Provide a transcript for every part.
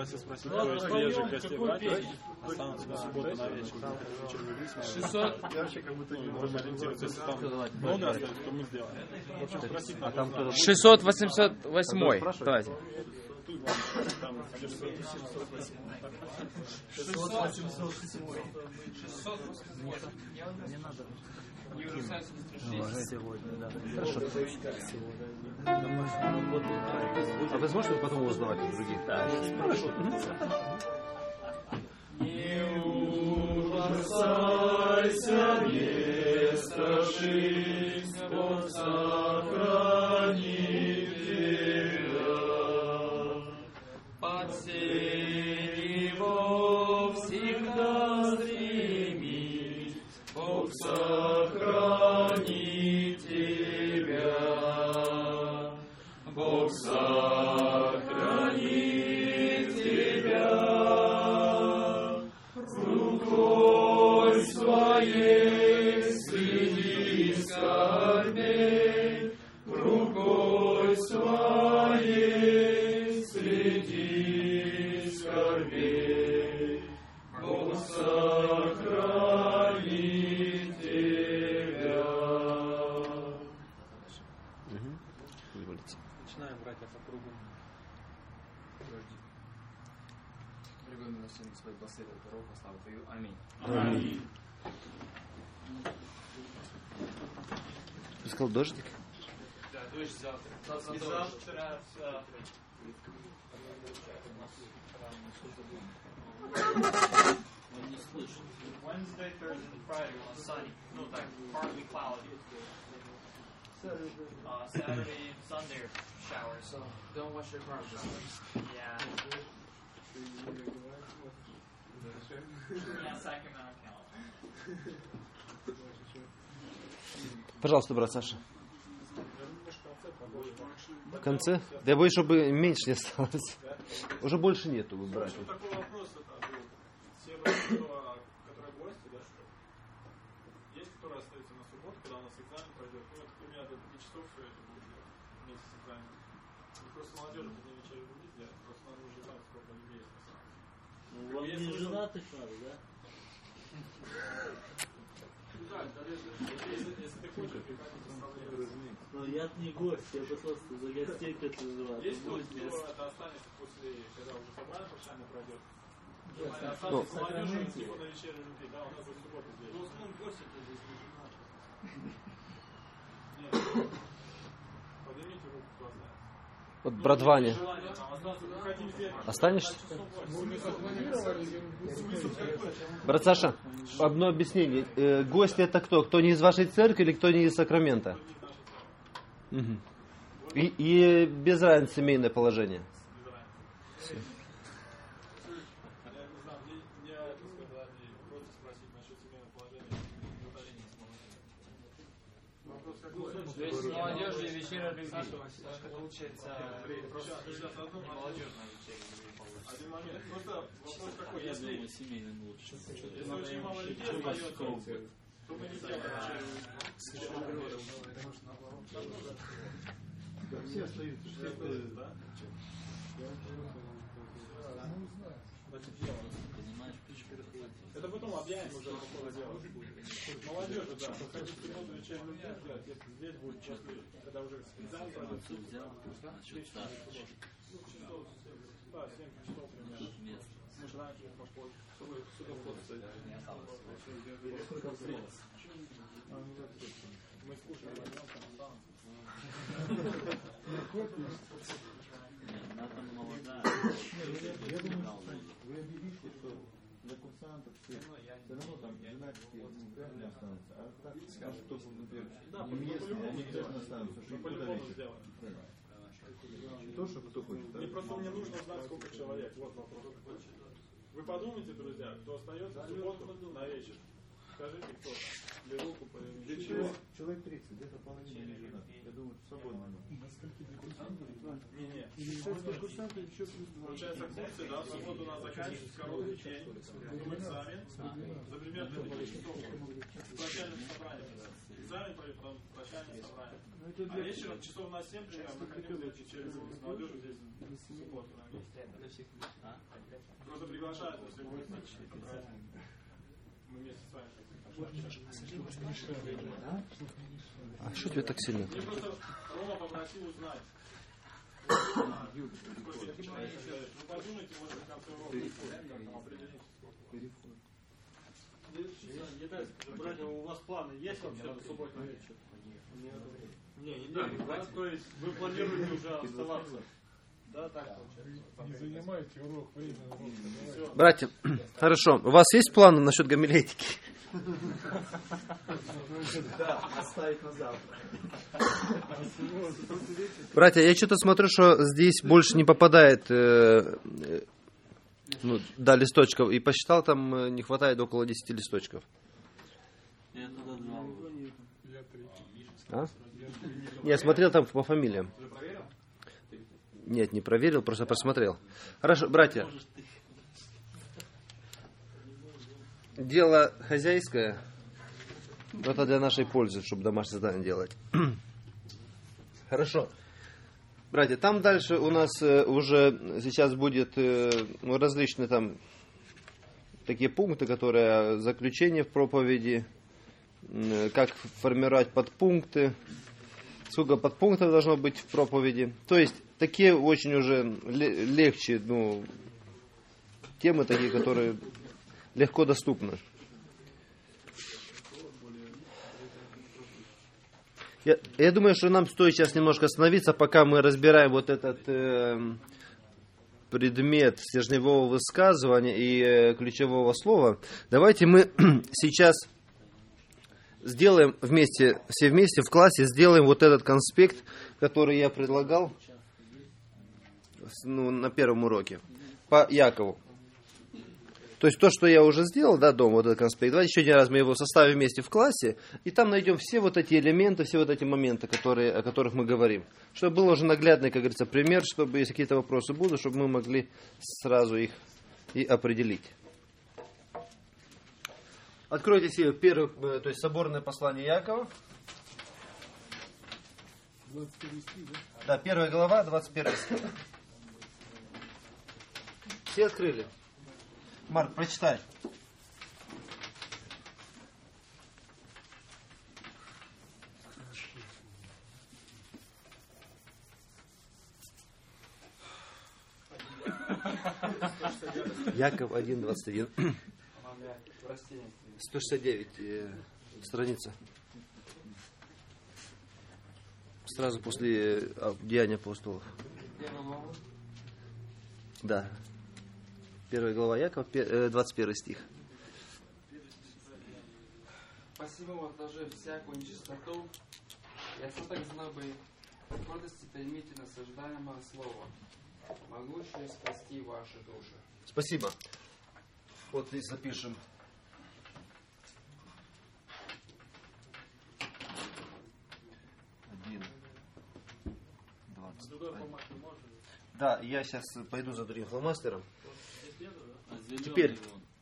попросил спросить, то есть приезжих гостей брать, останутся на субботу на вечер. 600. Можем ориентироваться, если там много остается, то мы сделаем. В общем, спросить надо. 688. Давайте. 688. Хорошо. А вы сможете потом узнавать у других? Да. Хорошо. Не ужасайся, не страшись, Бог сохранит тебя. Под сень его всегда стремись, Бог сохранит тебя. Бог сохранит тебя. Рукой своей среди скорбей, рукой своей среди скорбей, Бог сохранит тебя. Начинаем, братья, по кругу. Дорогой милостивый Господь, благослови дорогу, славу Твою. Аминь. Аминь. Ты сказал дождик? Да, дождь завтра. И завтра. Wednesday, Thursday, and Friday was sunny. No, like partly cloudy. Saturday, Sunday are showers. So don't wash your car this week. Yeah. Yeah, Sacramento, California. Пожалуйста, брат Саша. В конце? Да я боюсь, чтобы меньше не осталось. Уже больше нету, вы братья. Такой вопрос это был. Все братья, которые гости, да, что есть, которые остаются на субботу, когда у нас экзамен пройдет. Ну, это примерно до 5 часов все это будет делать вместе с экзаменом. И просто молодежи по дням вечером будет сделать. Просто надо уже знать, сколько людей есть на самом деле. Ну, вам не женатых надо, да? Да, если ты хочешь, приходи представление. Но я-то не гость, я бы просто за гостей как называю. Есть кто останется после, когда уже собрание прощальное пройдет. Да. Останется молодежи, типа на вечерней любви, да, у нас в субботу здесь. Ну, основном гости это здесь не женаты. Нет. Поднимите руку, кто останется. Вот брат Ваня. Желание там остаться, мы хотим здесь. Останешься? Брат Саша, одно объяснение. Гость это кто? Кто не из вашей церкви или кто не из Сакрамента? Угу. И без разницы семейное положение. Все. Я не знаю, мне это сказать, просто спросить насчет семейного положения. Вопрос какой? То есть молодежи и вечеря любви. Получается, просто Сейчас одну молодежная вечеря любви получится. один момент. Просто вопрос такой, если семейным лучше. очень мало людей остается, то мы не сделаем Все остаются, все остаются, да? Значит, делаем. Это потом объявим уже по ходу дела. Молодежи, да, хотите минуту вечернюю сделать, если здесь будет после, когда уже экзамен пройдет. 7 часов. Да, 7 часов примерно. Мы же раньше попозже. Сюда вход стоит. Мы скушали, возьмем, там останутся. Я думаю, вы объявите, что для курсантов все равно там 12 реально останутся. А так, чтобы, например, не местные, они обязательно останутся. Что куда вечер? То, что кто хочет. Мне просто мне нужно знать, сколько человек. Вот вопрос. Вы подумайте, друзья, кто остается в субботу на вечер. Скажите, кто там. Или руку Для чего? Человек 30, где-то половина не женат. Я думаю, свободно. Не-не. Курсанты еще плюс 2. Получается, курсы, да, в субботу у нас заканчивается короткий день. Потом экзамен. За примерно 5 часов. Прощальное собрание. Экзамен пройдет, потом прощальное собрание. А вечером часов на 7 примерно мы хотим вечером с молодежью здесь в субботу на месте. приглашают, если вы хотите потратить. Мы вместе с вами хотим. А что тебе так сильно? Мне просто Рома попросил узнать. Ну подумайте, может, в конце урока определить. Братья, у вас планы есть вообще на субботний вечер? Не, да? То есть вы планируете уже оставаться? Да, так получается. Не занимайте урок, время урока. Братья, хорошо. У вас есть планы насчет гомилетики? Да, оставить на завтра. Братья, я что-то смотрю, что здесь больше не попадает листочков. И посчитал, там не хватает около 10 листочков. Я туда 2. А? Я смотрел там по фамилиям. Нет, не проверил, просто просмотрел. Хорошо, братья. Дело хозяйское. Это для нашей пользы, чтобы домашнее задание делать. Хорошо. Братья, там дальше у нас уже сейчас будет различные там такие пункты, которые заключение в проповеди, как формировать подпункты, сколько подпунктов должно быть в проповеди. То есть такие очень уже легче, темы такие, которые легко доступны. Я думаю, что нам стоит сейчас немножко остановиться, пока мы разбираем вот этот предмет стержневого высказывания и ключевого слова. Давайте мы сейчас сделаем все вместе в классе, сделаем вот этот конспект, который я предлагал на первом уроке по Якову. То есть то, что я уже сделал, дома, вот этот конспект, давайте еще один раз мы его составим вместе в классе, и там найдем все вот эти элементы, все вот эти моменты, о которых мы говорим. Чтобы был уже наглядный, как говорится, пример, чтобы, если какие-то вопросы будут, чтобы мы могли сразу их и определить. Откройте себе первое, то есть соборное послание Якова. 21 стих, да? Да, 1 глава, 21 стих. Все открыли? Марк, прочитай. Яков 1:21. 169 страница. Сразу после Деяния апостолов. Да. 1 глава Якова, 21 стих. Посему, отложив всякую нечистоту, и остаток злобы, в гордости примите насаждаемое слово, могущее спасти ваши души. Спасибо. Вот здесь запишем. Да, я сейчас пойду за другим фломастером. Теперь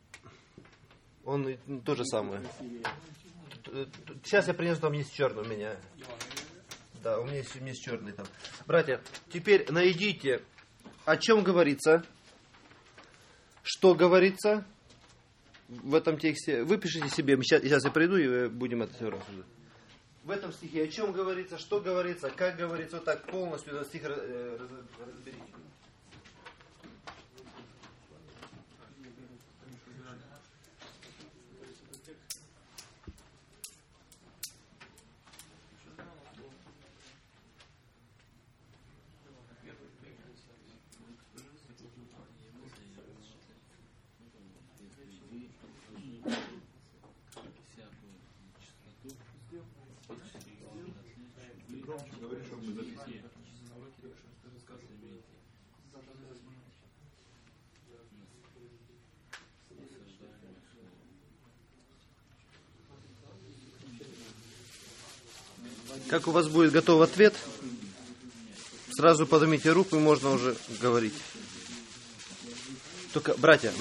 он то же самое. Сейчас я принесу, там есть черный у меня. Да, у меня есть черный там. Братья, теперь найдите, о чем говорится, что говорится в этом тексте. Выпишите себе, сейчас я приду и будем это все рассуждать. В этом стихе о чем говорится, что говорится, как говорится, вот так полностью этот стих разберите. Как у вас будет готов ответ, сразу поднимите руку и можно уже говорить. Только, братья,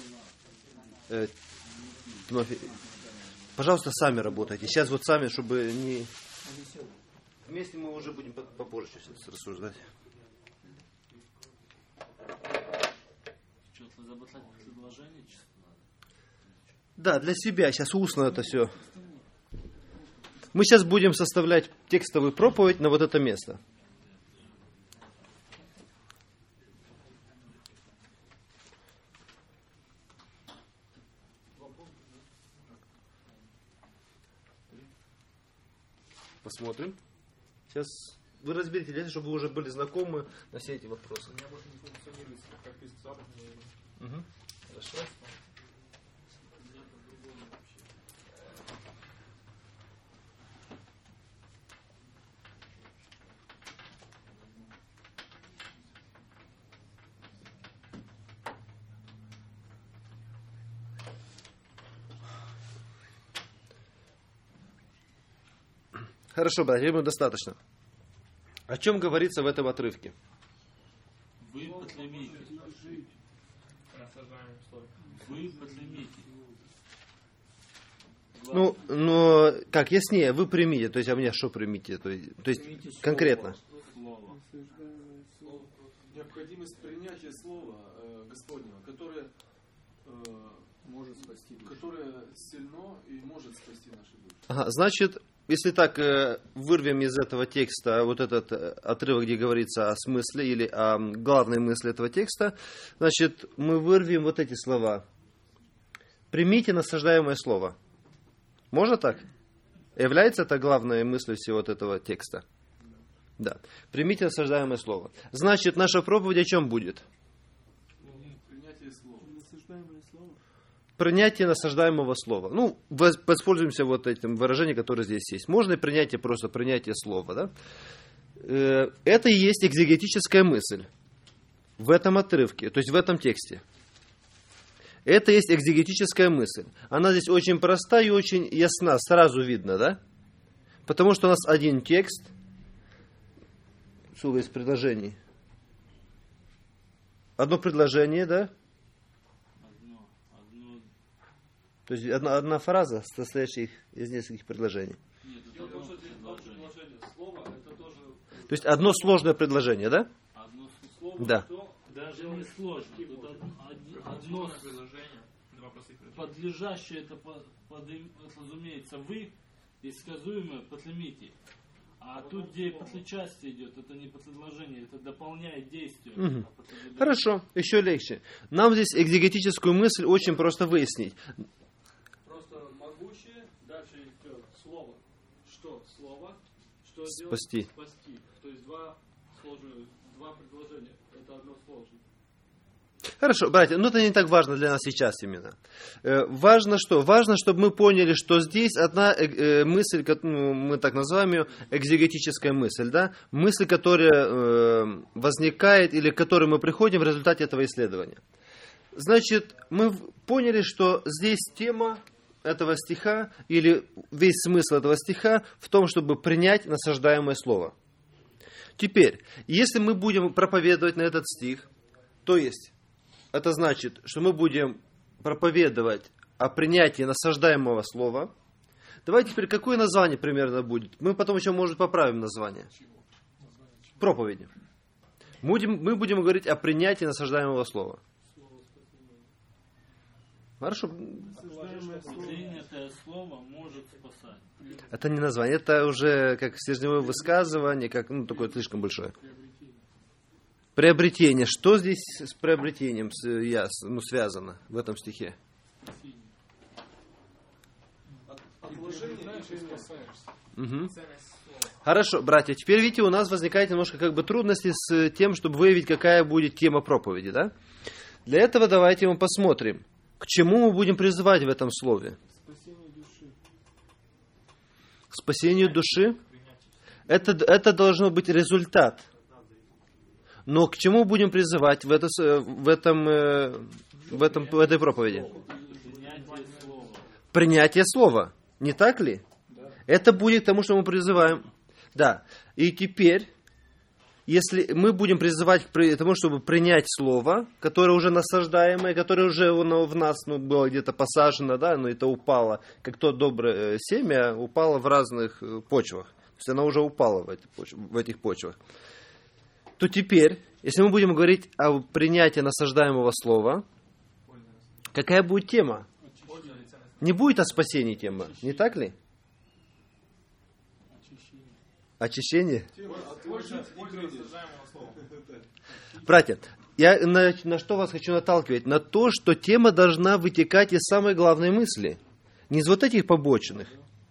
Тимофей, пожалуйста, сами работайте. Сейчас вот сами, чтобы не... Вместе мы уже будем попозже сейчас рассуждать. Да, для себя. Сейчас устно это все. Мы сейчас будем составлять текстовую проповедь на вот это место. Посмотрим. Сейчас вы разберите, чтобы вы уже были знакомы на все эти вопросы. У меня больше не функционирует, как писать западные. Хорошо. Хорошо, братья, ему достаточно. О чем говорится в этом отрывке? Вы подлимите. Вы подлимите. Ну, но как яснее, вы примите, то есть, а мне что примите? То есть конкретно. Слово. Необходимость принятия слова Господнего, которое может спасти душу. Которое сильно и может спасти наши души. Ага, значит, если так вырвем из этого текста вот этот отрывок, где говорится о смысле или о главной мысли этого текста, значит, мы вырвем вот эти слова. Примите насаждаемое слово. Можно так? Является это главной мыслью всего вот этого текста? Да. Примите насаждаемое слово. Значит, наша проповедь о чем будет? Принятие слова. Насаждаемое слово. Принятие насаждаемого слова. Ну, воспользуемся вот этим выражением, которое здесь есть. Можно и принятие, просто принятие слова. Да? Это и есть экзегетическая мысль в этом отрывке, то есть в этом тексте. Это есть экзегетическая мысль. Она здесь очень проста и очень ясна, сразу видно, да? Потому что у нас один текст, сколько есть предложений? Одно предложение, да? То есть одна фраза, состоящая из нескольких предложений. Нет, это тоже предложение. Слово это тоже... То есть одно сложное предложение, да? Одно слово, да. Что даже не сложно. Тут одно предложение, два простых предложения. Подлежащее это разумеется вы, и сказуемое подлимите. А тут, где подлечастие идет, это не предложение, это дополняет действие. Угу. Хорошо, еще легче. Нам здесь экзегетическую мысль очень просто выяснить. Просто могучее, дальше идет слово. Что? Слово. Что Спасти. Делать? Спасти. То есть два предложения. Это одно сложное. Хорошо, братья, но это не так важно для нас сейчас именно. Важно что? Важно, чтобы мы поняли, что здесь одна мысль, мы так называем ее, экзегетическая мысль, да? Мысль, которая возникает или к которой мы приходим в результате этого исследования. Значит, мы поняли, что здесь тема этого стиха или весь смысл этого стиха в том, чтобы принять насаждаемое слово. Теперь, если мы будем проповедовать на этот стих, то есть это значит, что мы будем проповедовать о принятии насаждаемого слова. Давайте теперь, какое название примерно будет? Мы потом еще, может, поправим название. Проповеди. Мы будем говорить о принятии насаждаемого слова. Хорошо. Принятое слово может спасать. Это не название, это уже как стержневое высказывание, как такое слишком большое. Приобретение. Что здесь с приобретением связано в этом стихе? Угу. Хорошо, братья, теперь видите, у нас возникает немножко трудности с тем, чтобы выявить, какая будет тема проповеди, да? Для этого давайте мы посмотрим, к чему мы будем призывать в этом слове. Спасение души. К спасению души. Это должно быть результат. Но к чему будем призывать в этой проповеди? Принятие слова. Не так ли? Да. Это будет к тому, что мы призываем. Да. И теперь, если мы будем призывать к тому, чтобы принять слово, которое уже насаждаемое, которое уже в нас было где-то посажено, да, но это упало, как то доброе семя, упало в разных почвах. То есть оно уже упало в этих почвах. То теперь, если мы будем говорить о принятии насаждаемого слова, Какая будет тема? Не будет о спасении тема, не так ли? Очищение? Братья, я на что вас хочу наталкивать? На то, что тема должна вытекать из самой главной мысли. Не из вот этих побочных.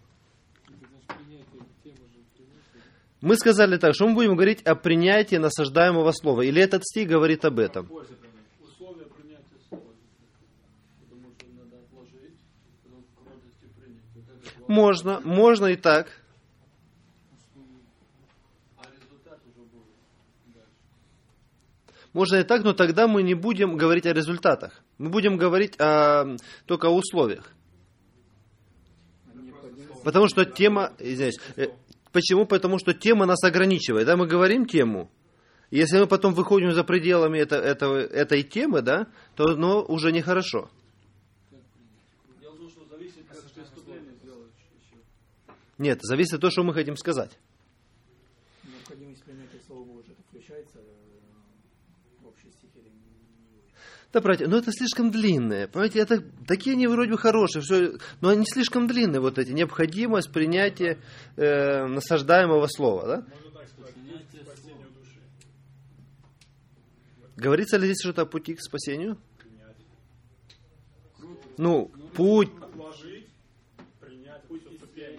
Мы сказали так, что мы будем говорить о принятии насаждаемого слова. Или этот стих говорит об этом? Условия принятия слова. Потому что надо отложить, потом в кротости принять. Можно и так. А результат уже будет дальше. Можно и так, но тогда мы не будем говорить о результатах. Мы будем говорить только о условиях. Потому что тема... Извиняюсь. Почему? Потому что тема нас ограничивает. Да, мы говорим тему. И если мы потом выходим за пределами этой темы, да, то уже нехорошо. Я думаю, что зависит от преступления сделать еще. Нет, зависит от того, что мы хотим сказать. Необходимость принятия Слова Божьего, это включается в общий стих или не? Да, братья, это слишком длинное. Понимаете, такие они вроде бы хорошие, все, но они слишком длинные, вот эти. Необходимость принятия насаждаемого слова, да? Можно так сказать, спасению души. Говорится ли здесь что-то о пути к спасению? Путь... Отложить, принять, путь ступени.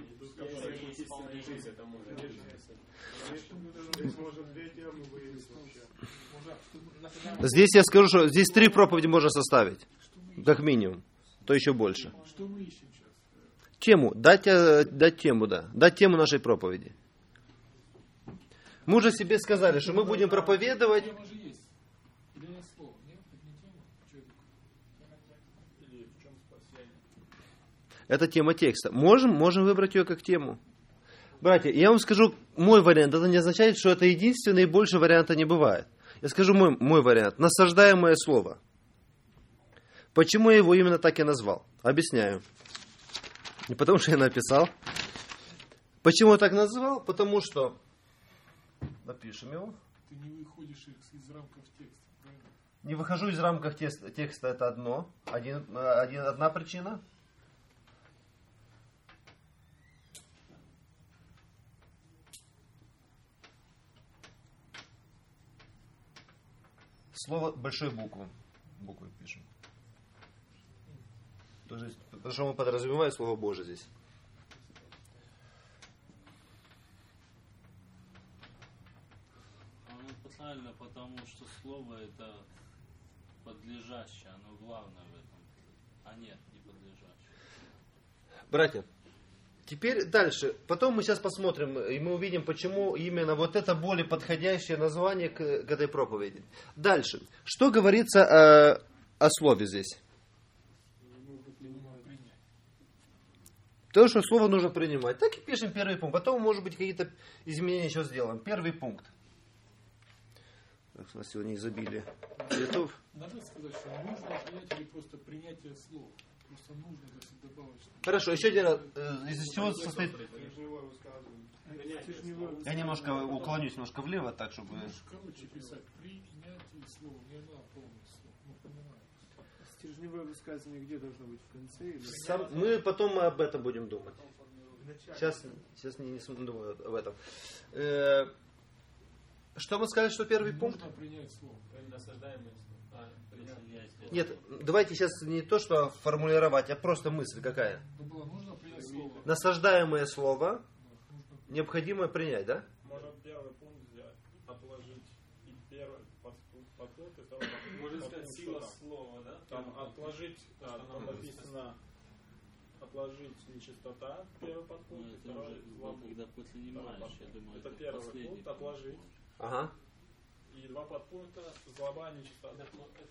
Здесь я скажу, что здесь 3 проповеди можно составить, как минимум, то еще больше. Что мы ищем сейчас? Тему, дать тему, да, дать тему нашей проповеди. Мы уже себе сказали, что мы будем проповедовать. Тема же есть. Или нет слова? Нет, это не тема. Что это? Или в чем спасение? Это тема текста. Можем выбрать ее как тему. Братья, я вам скажу мой вариант. Это не означает, что это единственный, и больше варианта не бывает. Я скажу мой вариант. Насаждаемое слово. Почему я его именно так и назвал? Объясняю. Не потому, что я написал. Почему я так назвал? Потому что... Напишем его. Ты не выходишь из рамков текста, правильно? Не выхожу из рамков текста, это одна причина. Слово большой буквы пишем. Потому что мы подразумеваем Слово Божие здесь. Оно правильно, потому что слово это подлежащее, оно главное в этом. А нет, не подлежащее. Братья, теперь дальше. Потом мы сейчас посмотрим, и мы увидим, почему именно вот это более подходящее название к этой проповеди. Дальше. Что говорится о слове здесь? То, что слово нужно принимать. Так и пишем первый пункт. Потом, может быть, какие-то изменения еще сделаем. Первый пункт. Так, у нас сегодня изобилие цветов. Надо сказать, что нужно принять или просто принятие слова. Просто нужно добавочно. Хорошо, еще один раз. Из чего состоит... Я немножко уклонюсь немножко влево, так, чтобы... Короче писать принятие слова, не на полное слово. Ну, понимаете. Стержневое высказывание где должно быть? В конце? Или... Мы потом об этом будем думать. Сейчас не думаю об этом. Что мы сказали, что первый пункт? Нужно принять слово. Нет, давайте сейчас не то, что формулировать, а просто мысль какая. Нужно принять слово. Насаждаемое слово необходимо принять, да? Можно первый пункт взять, отложить и первый подход, и второй подход. Можно сказать сила слова, да? Там отложить, там написано отложить нечистота, первый подход, и второй злобу. Когда понимаешь, я думаю, это первый пункт, отложить. Ага. И 2 подпункта злоба, нечистота.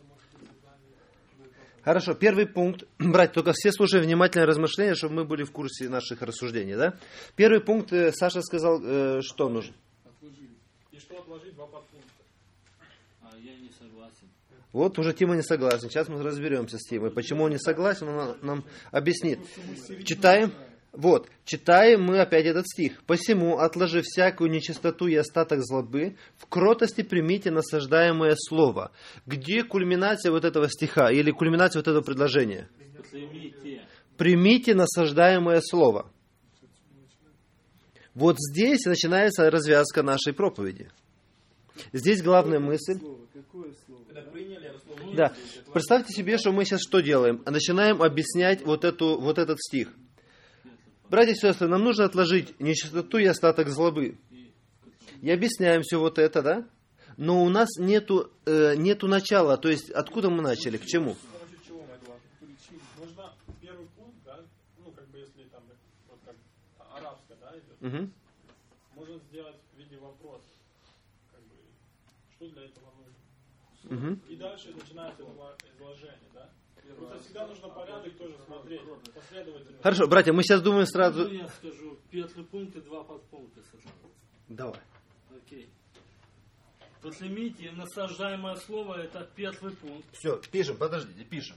Хорошо, первый пункт. Брать, только все слушаем внимательное размышление, чтобы мы были в курсе наших рассуждений, да? Первый пункт, Саша сказал, что нужно. И что отложить 2 подпункта. Я не согласен. Вот уже Тима не согласен. Сейчас мы разберемся с Тимой. Почему он не согласен, он нам объяснит. Читаем. Вот, читаем мы опять этот стих. «Посему, отложив всякую нечистоту и остаток злобы, в кротости примите насаждаемое слово». Где кульминация вот этого стиха или кульминация вот этого предложения? Примите насаждаемое слово. Вот здесь начинается развязка нашей проповеди. Здесь главная мысль. Да. Представьте себе, что мы сейчас что делаем? Начинаем объяснять вот этот стих. Братья и сестры, нам нужно отложить нечистоту и остаток злобы. И объясняем все вот это, да? Но у нас нету начала, то есть откуда мы начали, к чему? Можно первый пункт, да, ну как бы если там вот как арабская, да, идет, можно сделать в виде вопроса, как бы, что для этого нужно. И дальше начинается изложение, да. Просто всегда нужно порядок тоже смотреть, последовательно. Хорошо, братья, мы сейчас думаем сразу... Я скажу, первый пункт и два подпункта. Давай. Окей. Посмотрите, насаждаемое слово — это первый пункт. Все, пишем, подождите, пишем.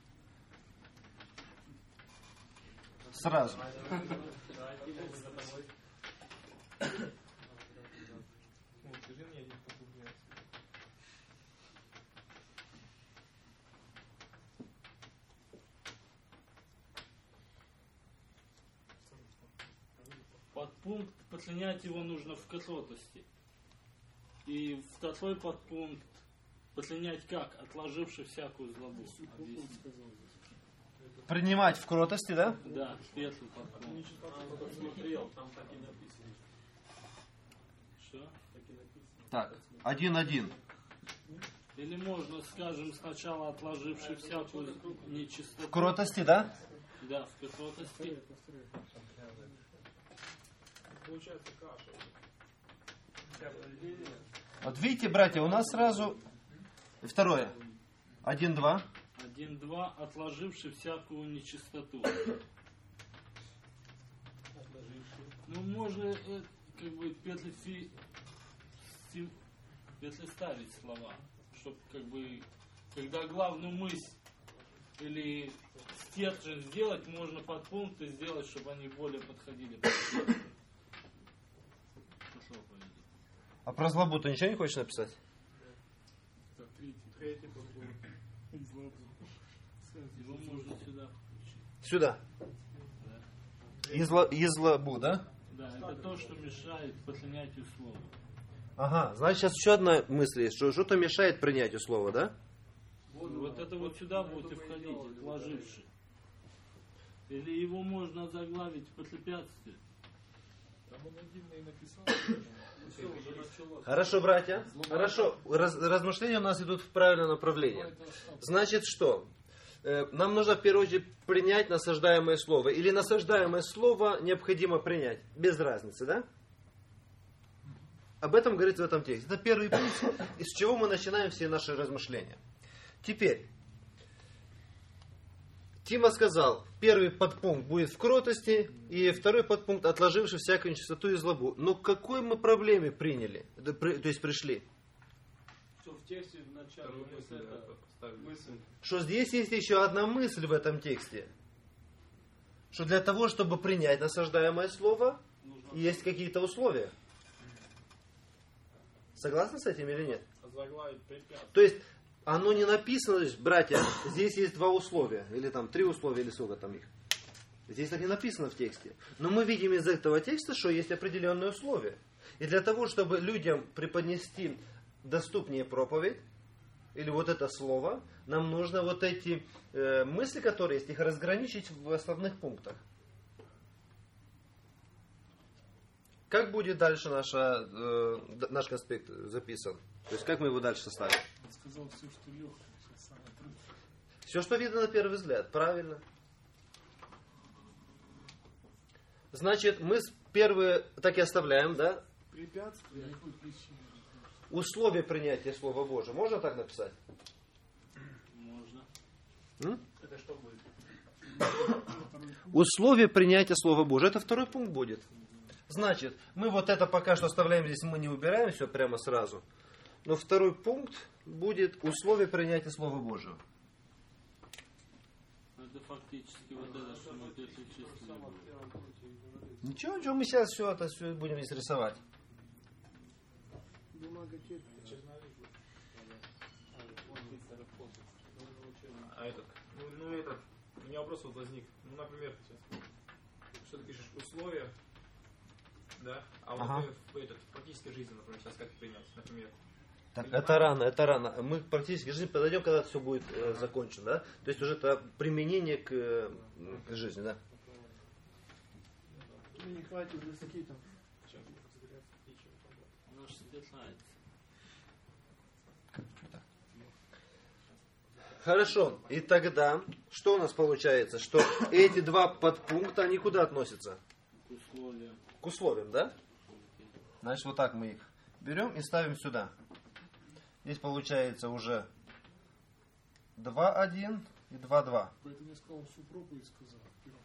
Сразу. Подпункт, подчинять его нужно в кротости. И второй подпункт, подчинять как? Отложивший всякую злобу. Принимать в кротости, да? Да, первый подпункт. Что? Так, 1:1. Или можно, скажем, сначала отложивший всякую нечистоту. В кротости, да? Да, в кротости. Получается каша. Вот видите, братья, у нас сразу... Второе. 1:2. 1:2, отложивший всякую нечистоту. Ну, можно, как бы, ставить слова, чтобы, как бы, когда главную мысль или стержень сделать, можно подпункты сделать, чтобы они более подходили. А про злобу ты ничего не хочешь написать? Третий подпункт. Его можно сюда включить. Сюда. Да. Из злобу, да? Да, это то, что мешает принятию слова. Ага, значит, сейчас еще одна мысль есть, что что-то мешает принятию слова, да? Вот это вот сюда будет и входить, отложивший. Или его можно заглавить препятствие. Там он один и написал. Хорошо, братья. Хорошо. Размышления у нас идут в правильное направление. Значит, что? Нам нужно в первую очередь принять насаждаемое слово. Или насаждаемое слово необходимо принять. Без разницы, да? Об этом говорится в этом тексте. Это первый пункт, из чего мы начинаем все наши размышления. Теперь, Тима сказал, первый подпункт будет в кротости, и второй подпункт, отложивший всякую нечистоту и злобу. Но к какой мы проблеме приняли, то есть пришли? Что в тексте в начале мысль. Что здесь есть еще одна мысль в этом тексте. Что для того, чтобы принять насаждаемое слово, есть какие-то условия. Согласны с этим или нет? То есть, оно не написано, то есть, братья, здесь есть 2 условия, или там 3 условия, или сколько там их. Здесь так не написано в тексте. Но мы видим из этого текста, что есть определенные условия. И для того, чтобы людям преподнести доступнее проповедь, или вот это слово, нам нужно вот эти мысли, которые есть, их разграничить в основных пунктах. Как будет дальше наш конспект записан? То есть, как мы его дальше составим? Он сказал все, что легкое, сейчас самое трудное. Все, что видно на первый взгляд, правильно. Значит, мы первые так и оставляем, да? Препятствие, какой причине? Условия принятия Слова Божьего. Можно так написать? Можно. Это что будет? Условия принятия Слова Божьего. Это второй пункт будет. Значит, мы вот это пока что оставляем здесь, мы не убираем все прямо сразу. Но второй пункт будет условия принятия Слова Божьего. Это фактически вот это, что мы перечислили. Ничего, мы сейчас все это все будем здесь рисовать. А этот, у меня вопрос вот возник. Ну, например, что ты пишешь условия, да? А вот в практической жизни, например, сейчас как принять, например. Так, это рано. Мы к практически жизни подойдем, когда все будет закончено, да? То есть уже это применение к жизни, да? Не хватит доски там. Оно же светлается. Хорошо. И тогда, что у нас получается? Что эти два подпункта, они куда относятся? К условиям. К условиям, да? Значит, вот так мы их берем и ставим сюда. Здесь получается уже 2.1 и 2.2. Поэтому я сказал, всю проповедь сказал.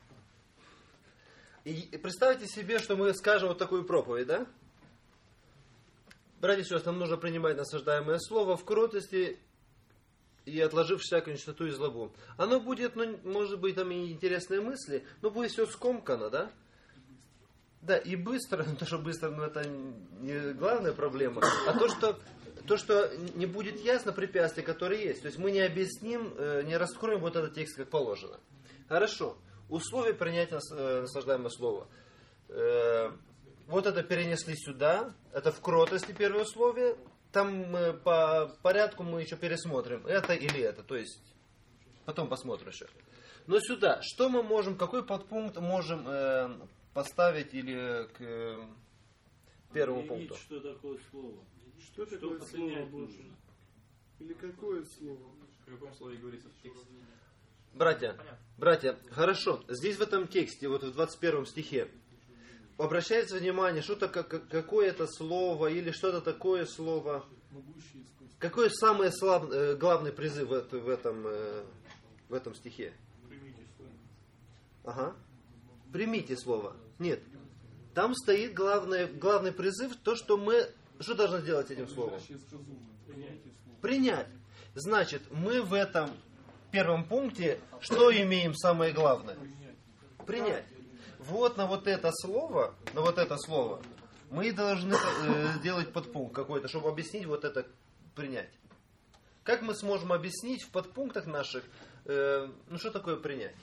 И представьте себе, что мы скажем вот такую проповедь, да? Братья и сестры, нам нужно принимать насаждаемое слово в кротости и отложив всякую нечистоту и злобу. Оно будет, может быть, там и интересные мысли, но будет все скомкано, да? Да, и быстро, то, что быстро, это не главная проблема, а то, что не будет ясно препятствия, которые есть. То есть мы не объясним, не раскроем вот этот текст, как положено. Хорошо. Условия принятия насаждаемого слова. Вот это перенесли сюда. Это в кротости первое условие. Там по порядку мы еще пересмотрим. Это или это. То есть потом посмотрим еще. Но сюда. Что мы можем, какой подпункт можем поставить или к первому пункту? Что такое слово? Что такое слово Божие? Или какое слово? В каком слове говорится в тексте? Братья, хорошо. Здесь в этом тексте, вот в 21 стихе, обращается внимание, что-то, какое это слово или что-то такое слово. Какой самый главный призыв в этом стихе? Примите слово. Ага. Примите слово. Нет. Там стоит главный призыв, то, что мы... Что должны сделать с этим словом? Принять. Значит, мы в этом первом пункте что имеем самое главное? Принять. Вот на вот это слово, мы должны сделать подпункт какой-то, чтобы объяснить вот это принять. Как мы сможем объяснить в подпунктах наших, что такое принять?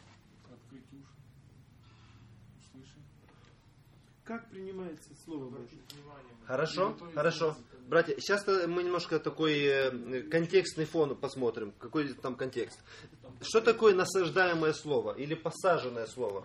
Как принимается слово Божье? Хорошо. Братья, сейчас мы немножко такой контекстный фон посмотрим. Какой там контекст. Что такое насаждаемое слово или посаженное слово?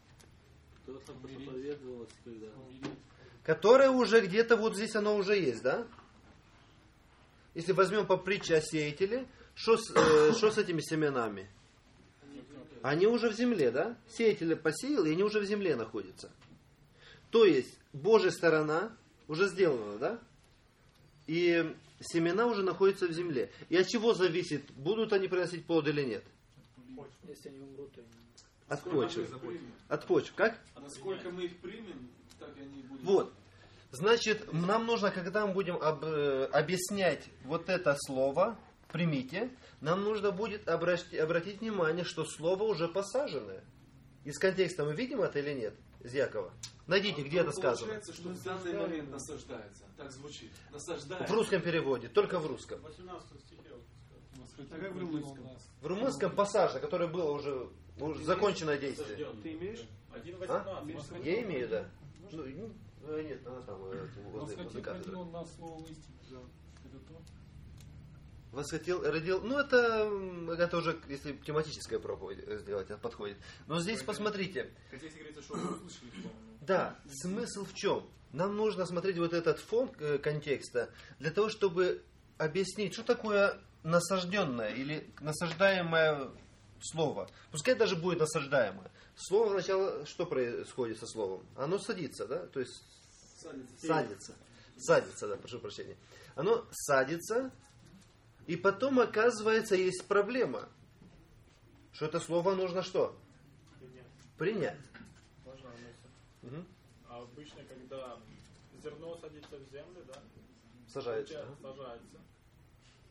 Которое уже где-то вот здесь оно уже есть, да? Если возьмем по притче о сеятеле, что с этими семенами? Они уже в земле, да? Сеятель посеял, и они уже в земле находятся. То есть, Божья сторона уже сделана, да? И семена уже находятся в земле. И от чего зависит, будут они приносить плод или нет? Если они умрут, то... От почвы. От почвы. Как? А насколько мы их примем, так они будут... Вот. Значит, нам нужно, когда мы будем объяснять вот это слово, примите, нам нужно будет обратить внимание, что слово уже посаженное. Из контекста мы видим это или нет? Из Якова. Найдите, где это сказано. Получается, что в данный момент насаждается. Так звучит. Насаждается. В русском переводе, только в русском. 18 стихе. А как в румынском? В румынском посажено, которое было уже законченное действие. Ты имеешь? 1.18. Я имею, да. Нет, она там возле кафедры. На слово истины. Это то? Восхотел, родил. Это уже, если тематическая проповедь сделать, подходит. Но здесь посмотрите. Хотя если говорится, что вы услышали слово. Да, смысл в чем? Нам нужно смотреть вот этот фон контекста для того, чтобы объяснить, что такое насажденное или насаждаемое слово. Пускай даже будет насаждаемое. Слово сначала, что происходит со словом? Оно садится, да? То есть садится, да, прошу прощения. Оно садится, и потом, оказывается, есть проблема. Что это слово нужно что? Принять. Можно мысль. А обычно, когда зерно садится в землю, да? Сажается.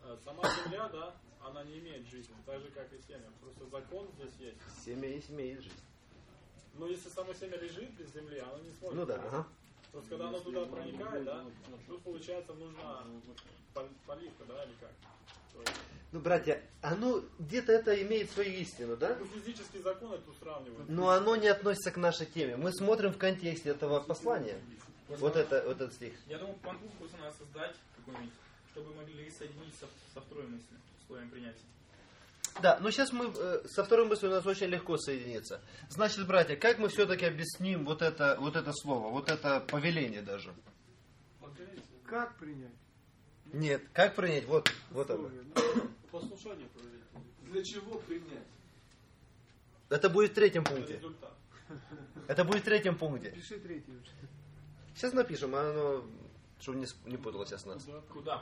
Сама земля, да, она не имеет жизни, так же, как и семя. Просто закон здесь есть. Семя имеет жизнь. Но если само семя лежит без земли, оно не сможет. Ну да, ага. Просто когда оно туда проникает, да, тут получается нужна поливка, да, или как? Ну, братья, оно где-то это имеет свою истину, да? Ну, физический закон это сравнивают. Но оно не относится к нашей теме. Мы смотрим в контексте этого послания. Вот этот стих. Я думаю, по-английски просто надо создать какой-нибудь, чтобы мы могли соединиться со второй мыслью, условием принятия. Да, но сейчас мы со второй мыслью у нас очень легко соединиться. Значит, братья, как мы все-таки объясним вот это слово, вот это повеление даже? Как принять? Нет, как принять? Вот оно. Послушание проверить. Для чего принять? Это будет в третьем пункте. Это будет в третьем пункте. Пиши третий уже. Сейчас напишем, а оно, чтобы не путалось с нас. Куда?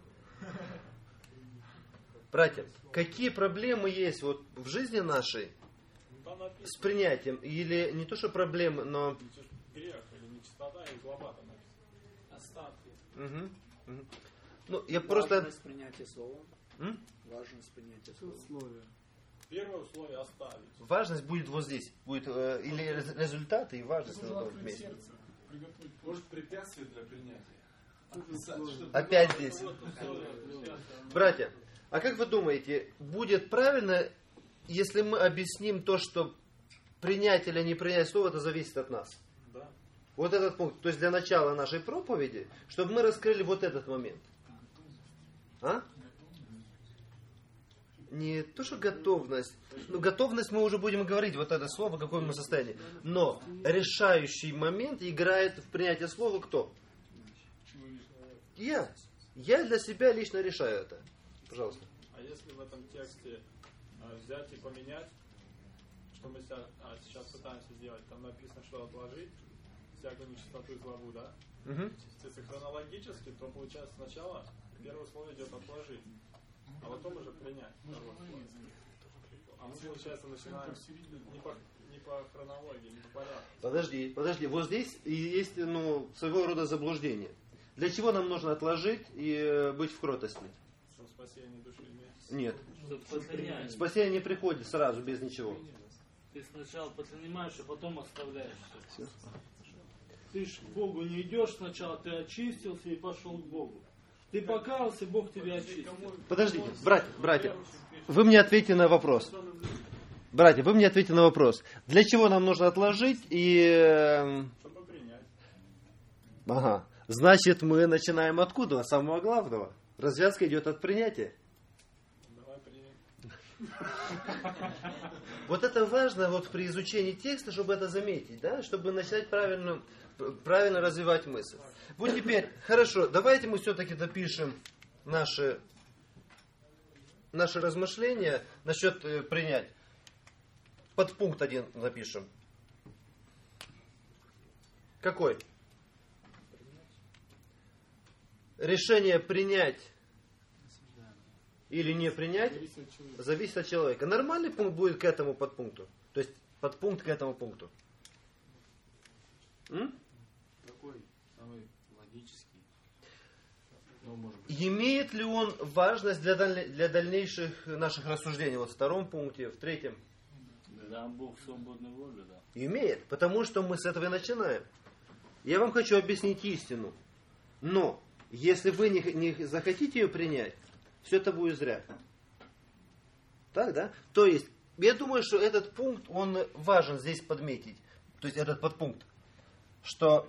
Братья, какие проблемы есть вот в жизни нашей с принятием? Или не то, что проблемы, но... Грех или нечистота, или злоба там написано. Остатки. Угу. Ну, я просто... Важность принятия слова. Важность принятия слова. Условия. Первое условие оставить. Важность будет вот здесь. Будет или результаты и важность. Вместе. Может, препятствие для принятия. Опять здесь. Братья, а как вы думаете, будет правильно, если мы объясним то, что принять или не принять слово, это зависит от нас? Да. Вот этот пункт. То есть для начала нашей проповеди, чтобы мы раскрыли вот этот момент. А? Не то, что готовность. Ну, готовность мы уже будем говорить, вот это слово, в каком мы состоянии. Но решающий момент играет в принятие слова кто? Я. Я для себя лично решаю это. Пожалуйста. А если в этом тексте взять и поменять, что мы сейчас пытаемся сделать, там написано, что отложить всякую нечистоту и злобу, да? Угу. Если хронологически, то получается сначала первое слово идет отложить, а потом уже принять. А мы, получается, начинаем не по хронологии, не по порядку. Подожди. Вот здесь есть своего рода заблуждение. Для чего нам нужно отложить и быть в кротости? Чтобы спасение души иметь. Нет. Подгоняешь. Спасение не приходит сразу, без ничего. Ты сначала поднимаешь, а потом оставляешь. Все. Ты ж к Богу не идешь сначала, ты очистился и пошел к Богу. Ты покаялся, Бог тебя очистил. Подождите, братья, вы мне ответьте на вопрос. Братья, вы мне ответьте на вопрос. Для чего нам нужно отложить и... Чтобы принять. Ага. Значит, мы начинаем откуда? С самого главного. Развязка идет от принятия. Давай принять. Вот это важно вот при изучении текста, чтобы это заметить, да? Чтобы начать правильно развивать мысль. Вот теперь, хорошо, давайте мы все-таки допишем наши размышления насчет принять. Подпункт 1 напишем. Какой? Решение принять или не принять зависит от человека. Нормальный пункт будет к этому подпункту. То есть подпункт к этому пункту. Какой самый логический? Имеет ли он важность для дальнейших наших рассуждений? Вот в втором пункте, в третьем. Да, Бог свободной воли, да. Имеет, потому что мы с этого и начинаем. Я вам хочу объяснить истину. Но если вы не захотите ее принять, все это будет зря. Так, да? То есть, я думаю, что этот пункт, он важен здесь подметить. То есть, этот подпункт. Что...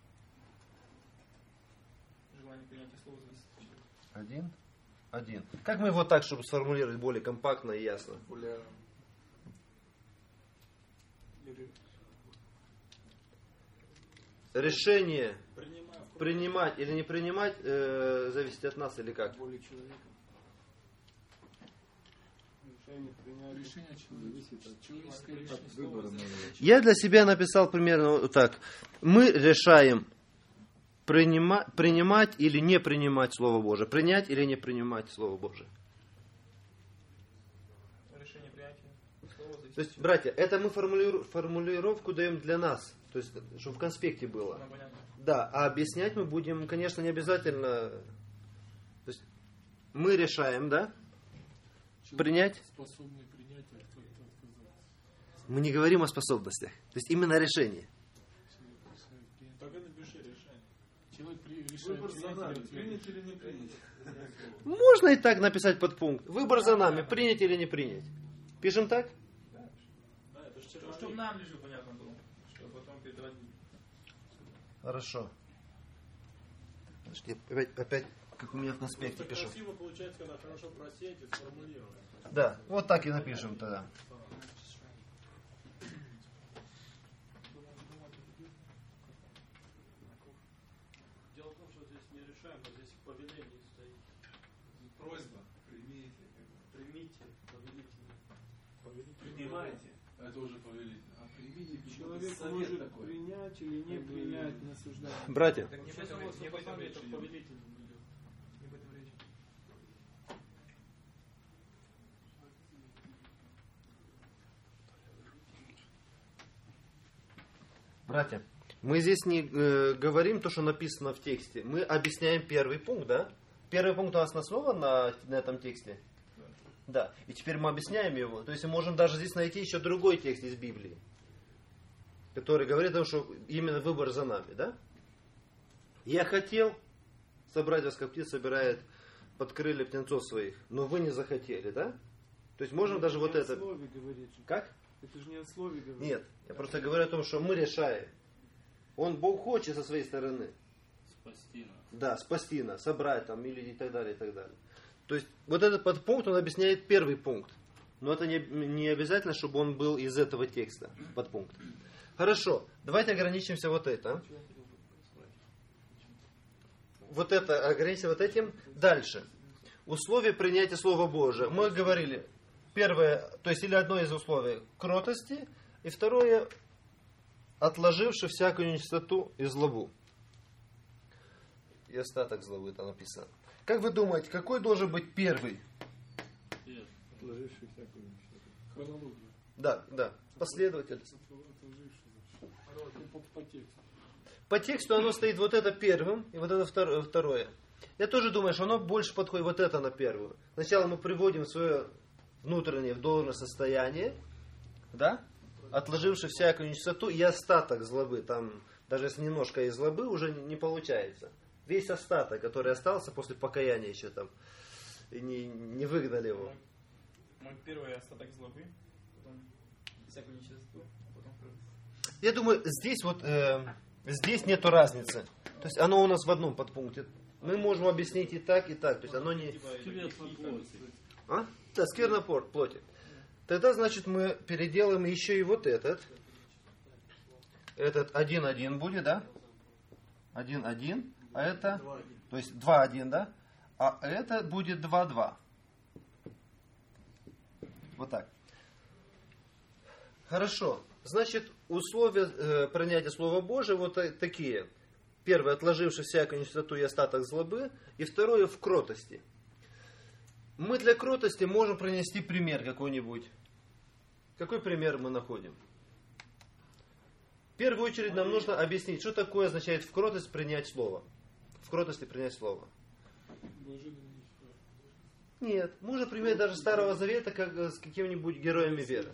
Желание принятия слова зависит от Один. Как мы его так, чтобы сформулировать более компактно и ясно? Решение принимать или не принимать зависит от нас или как? Я для себя написал примерно вот так. Мы решаем принимать или не принимать Слово Божие. Принять или не принимать Слово Божие. решение принятия слова зависит. То есть, братья, это мы формулировку даем для нас. То есть, чтобы в конспекте было. Да, а объяснять мы будем, конечно, не обязательно. То есть, мы решаем, да? Принять? Способный принять, а кто-то отказаться. Мы не говорим о способностях. То есть именно решение. Так и напиши решение. Человек решает Выбор за нами, принять или не принять. Можно и так написать подпункт. Выбор за нами, принять или не принять. Пишем так? Да, это же чтобы нам лишь понятно было, чтобы потом передавать. Хорошо. Подожди, опять, как у меня в конспекте Просто пишу. красиво получается, когда хорошо просеять и сформулировать. Да, вот так и напишем тогда. Дело в том, что здесь не решаем, а здесь повеление стоит. Просьба, примите. Примите, повелительно. Принимайте. Это уже повелительно. А примите. Человек совет может такой. принять или не принять, не осуждать. Братья, Так не в этом речь идет. Повелительно идет. Не в этом речь. братья, мы здесь не говорим то, что написано в тексте. Мы объясняем первый пункт, да? Первый пункт у нас основан на этом тексте. Да. И теперь мы объясняем его. То есть мы можем даже здесь найти еще другой текст из Библии, который говорит о том, что именно выбор за нами, да? Я хотел собрать вас, как птица собирает под крылья птенцов своих, но вы не захотели, да? То есть можем даже вот это... Не о слове говорит. Как? Это же не о слове говорит. Нет, я просто говорю о том, что мы решаем. Бог хочет со своей стороны. Спасти нас. Да, спасти нас, собрать там или и так далее, и так далее. То есть вот этот подпункт, он объясняет первый пункт. Но это не обязательно, чтобы он был из этого текста, подпункт. Хорошо, давайте ограничимся вот это. Вот это, ограничимся вот этим. Дальше. Условие принятия Слова Божия. Мы говорили, первое, то есть или одно из условий кротости, и второе, отложивши всякую нечистоту и злобу. И остаток злобы там написано. Как вы думаете, какой должен быть первый? Отложивший всякую нечистоту. Хронология. Да, последовательность. По тексту. По тексту оно стоит вот это первым, и вот это второе. Я тоже думаю, что оно больше подходит вот это на первую. Сначала мы приводим свое внутреннее в должное состояние, да? Отложивши всякую нечистоту и остаток злобы. Там, даже если немножко есть злобы, уже не получается. Весь остаток, который остался после покаяния еще там, и не выгнали его. Мой первый остаток злобы, потом всякую нечистоту, а потом кротость. Я думаю, здесь вот здесь нету разницы. То есть оно у нас в одном подпункте. Мы можем объяснить и так, и так. То есть оно не... А? Да, скверна плоти. Тогда, значит, мы переделаем еще и вот этот. Этот 1-1 будет, да? 1-1. А это... То есть 2-1, да? А это будет 2-2. Вот так. Хорошо. Значит, условия принятия Слова Божия вот такие. Первое, отложивши всякую нечистоту и остаток злобы. И второе, в кротости. Мы для кротости можем принести пример какой-нибудь. Какой пример мы находим? В первую очередь нам нужно объяснить, что такое означает в кротости принять Слово. В кротости принять Слово. Нет, можно применять даже Старого Завета как с какими-нибудь героями веры.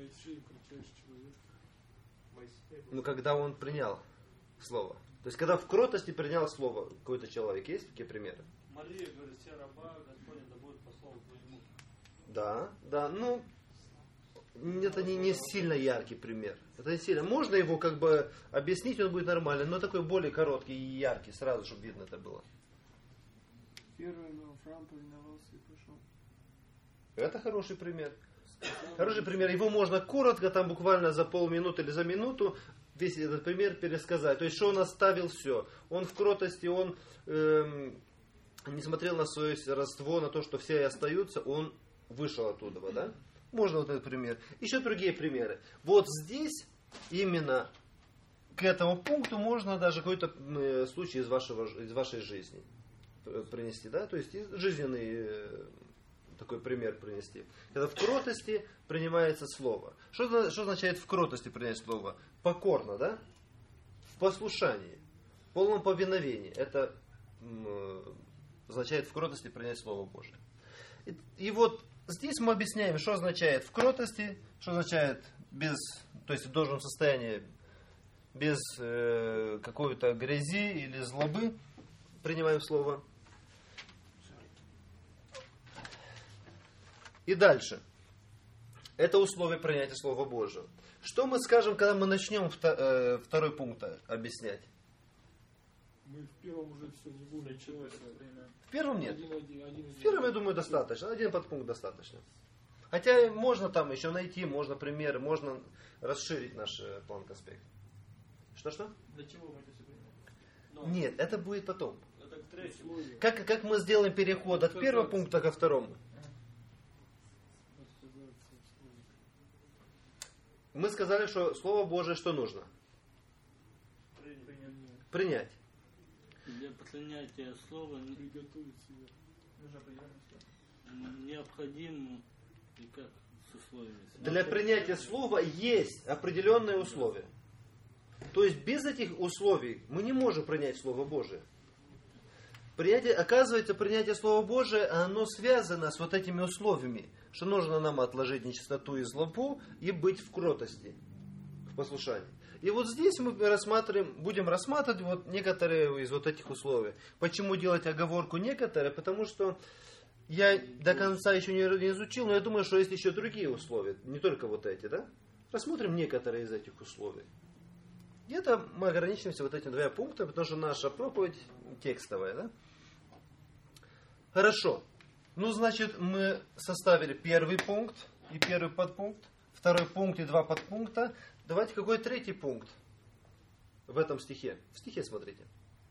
Ну, когда он принял Слово. То есть, когда в кротости принял Слово какой-то человек. Есть такие примеры? Мария говорит, все раба Господня да будет по слову твоему. Да, ну, это не сильно яркий пример. Это не сильно. Можно его как бы объяснить, он будет нормально, но такой более короткий и яркий, сразу, чтобы видно это было. Первый на храм повиновался и пошел. Это хороший пример. Хороший пример. Его можно коротко, там буквально за полминуты или за минуту весь этот пример пересказать. То есть, что он оставил все. Он в кротости, он не смотрел на свое родство, на то, что все и остаются, он вышел оттуда, да? Можно вот этот пример. Еще другие примеры. Вот здесь именно к этому пункту можно даже какой-то случай из вашей жизни принести, да? То есть жизненный такой пример принести. Когда в кротости принимается слово. Что означает в кротости принять слово? Покорно, да? В послушании, в полном повиновении. Это означает в кротости принять Слово Божие. И вот здесь мы объясняем, что означает в кротости, что означает без, то есть в должном состоянии, без какой-то грязи или злобы принимаем Слово. И дальше. Это условие принятия Слова Божьего. Что мы скажем, когда мы начнем второй пункт объяснять? Мы в первом уже все не будем читать. В первом нет. Один В первом, я думаю, достаточно. Один подпункт достаточно. Хотя можно там еще найти, можно примеры, можно расширить наш план конспект. Что? Для чего мы это все принимаем? Нет, это будет потом. Это к третьему. Как мы сделаем переход от первого пункта ко второму? Мы сказали, что Слово Божие что нужно? Принять. Для принятия слова необходимо и как с условиями. Для принятия слова есть определенные условия. То есть без этих условий мы не можем принять Слово Божие. Оказывается, принятие Слова Божие, оно связано с вот этими условиями, что нужно нам отложить нечистоту и злобу и быть в кротости, в послушании. И вот здесь мы будем рассматривать вот некоторые из вот этих условий. Почему делать оговорку некоторые? Потому что я до конца еще не изучил, но я думаю, что есть еще другие условия, не только вот эти, да? Рассмотрим некоторые из этих условий. Где-то мы ограничимся вот этими 2 пунктами, потому что наша проповедь текстовая, да? Хорошо. Ну, значит, мы составили первый пункт и первый подпункт, второй пункт и 2 подпункта. Давайте какой третий пункт в этом стихе? В стихе смотрите.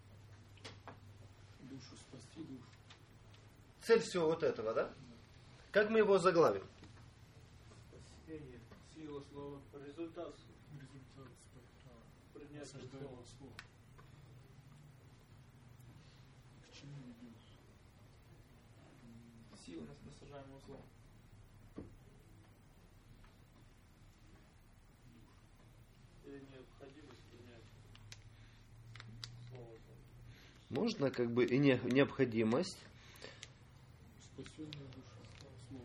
Душу спасти, душу. Цель всего вот этого, да? Как мы его заглавим? Спасение, сила слова, результат. Принятие Осаждаемого слова. К чему ведет? Сила насаждаемого слова. Или необходимость принять слово. Можно как бы и необходимость. Спасенная душа. Слово.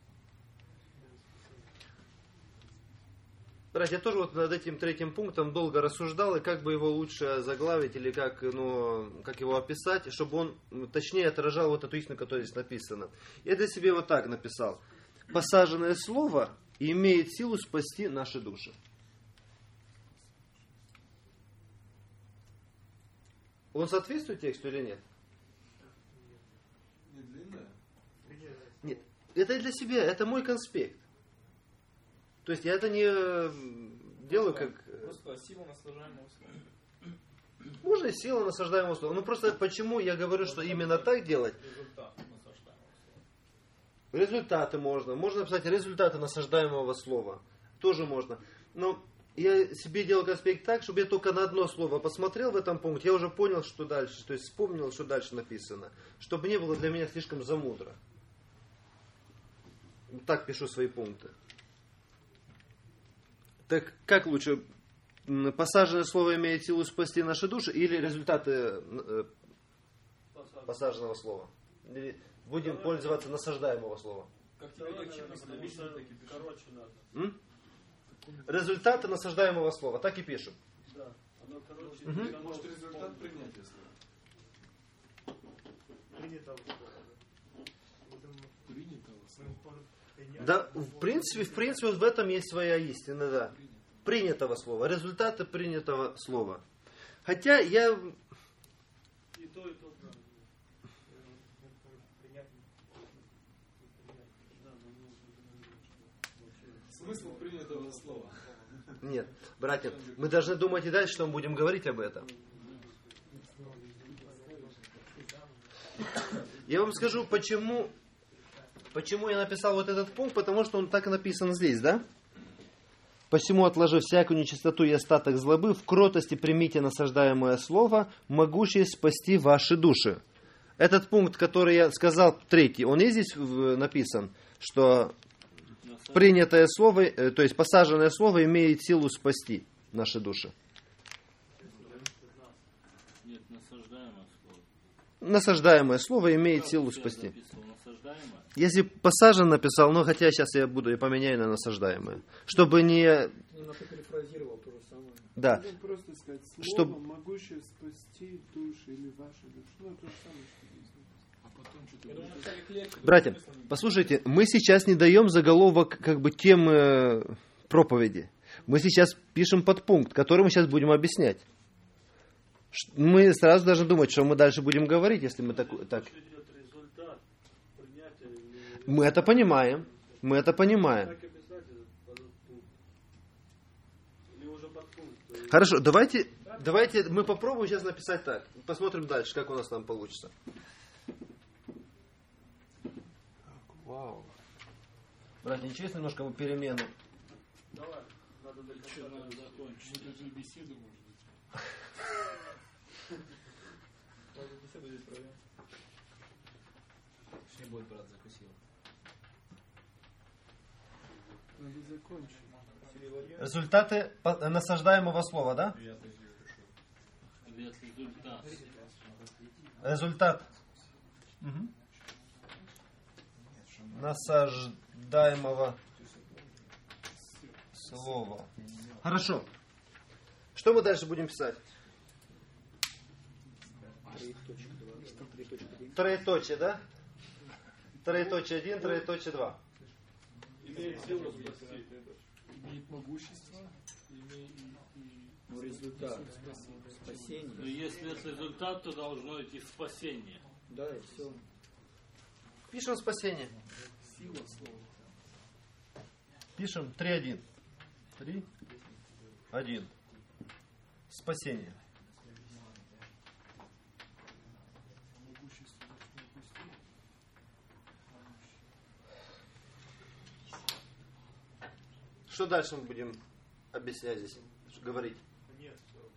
Братья, я тоже вот над этим третьим пунктом долго рассуждал, и как бы его лучше заглавить, или как его описать, чтобы он точнее отражал вот эту истину, которая здесь написана. Я для себя вот так написал. Посаженное слово имеет силу спасти наши души. Он соответствует тексту или нет? Не длинная? Нет. Это для себя, это мой конспект. То есть я это не делаю как... Просто сила насаждаемого слова. Можно и сила насаждаемого слова. Ну просто почему я говорю, что именно так делать? Результат насаждаемого слова. Результаты можно. Можно написать результаты насаждаемого слова. Тоже можно. Но я себе делал конспект так, чтобы я только на одно слово посмотрел в этом пункте, я уже понял, что дальше. То есть вспомнил, что дальше написано. Чтобы не было для меня слишком замудро. Так пишу свои пункты. Так как лучше? Посаженное слово имеет силу спасти наши души или результаты посаженного слова? Или будем пользоваться насаждаемого слова? Как тебе легче написано, короче надо. Результаты насаждаемого слова. Так и пишем. Да, оно короче. Может, результат принятия слова. Принятого слова. Да, в принципе, вот в этом есть своя истина, да. Принятого слова. Результаты принятого слова. Хотя я... И то надо. Смысл принятого слова. Нет, братья, мы должны думать и дальше, что мы будем говорить об этом. Я вам скажу, почему я написал вот этот пункт, потому что он так и написан здесь, да? Посему, отложив всякую нечистоту и остаток злобы, в кротости примите насаждаемое слово, могущее спасти ваши души. Этот пункт, который я сказал, третий, он и здесь написан, что принятое слово, то есть посаженное слово имеет силу спасти наши души. Нет, насаждаемое слово. насаждаемое слово имеет силу спасти. Если посажен написал, но хотя сейчас я буду и поменяю на насаждаемое. Чтобы не... Немножко перефразировал то же самое. Да. Можно просто сказать слово, Чтоб- могущее спасти души или ваши души. Ну, то же самое, что здесь написано. Братья, послушайте, мы сейчас не даем заголовок как бы темы проповеди. Мы сейчас пишем подпункт, который мы сейчас будем объяснять. Мы сразу должны думать, что мы дальше будем говорить, если мы так... Мы это понимаем. Мы это понимаем. Хорошо, давайте мы попробуем сейчас написать так. Посмотрим дальше, как у нас там получится. Вау. Братья, ничего, если немножко перемены? Давай, надо закончить. Эту беседу, может быть. Беседу здесь проведем. Не будет, брат, закусил. Надо закончить. Результаты насаждаемого слова, да? Результат. Насаждаемого слова. Хорошо. Что мы дальше будем писать? Троеточие, да? Троеточие 1, троеточие 2. Имеет силу спасти. Имеет могущество, имеет результат спасения. Но если это результат, то должно идти спасение. Да, и все. Пишем спасение. Сила слова. Пишем 3-1. 3-1. Спасение. Что дальше мы будем объяснять здесь, говорить? Нет.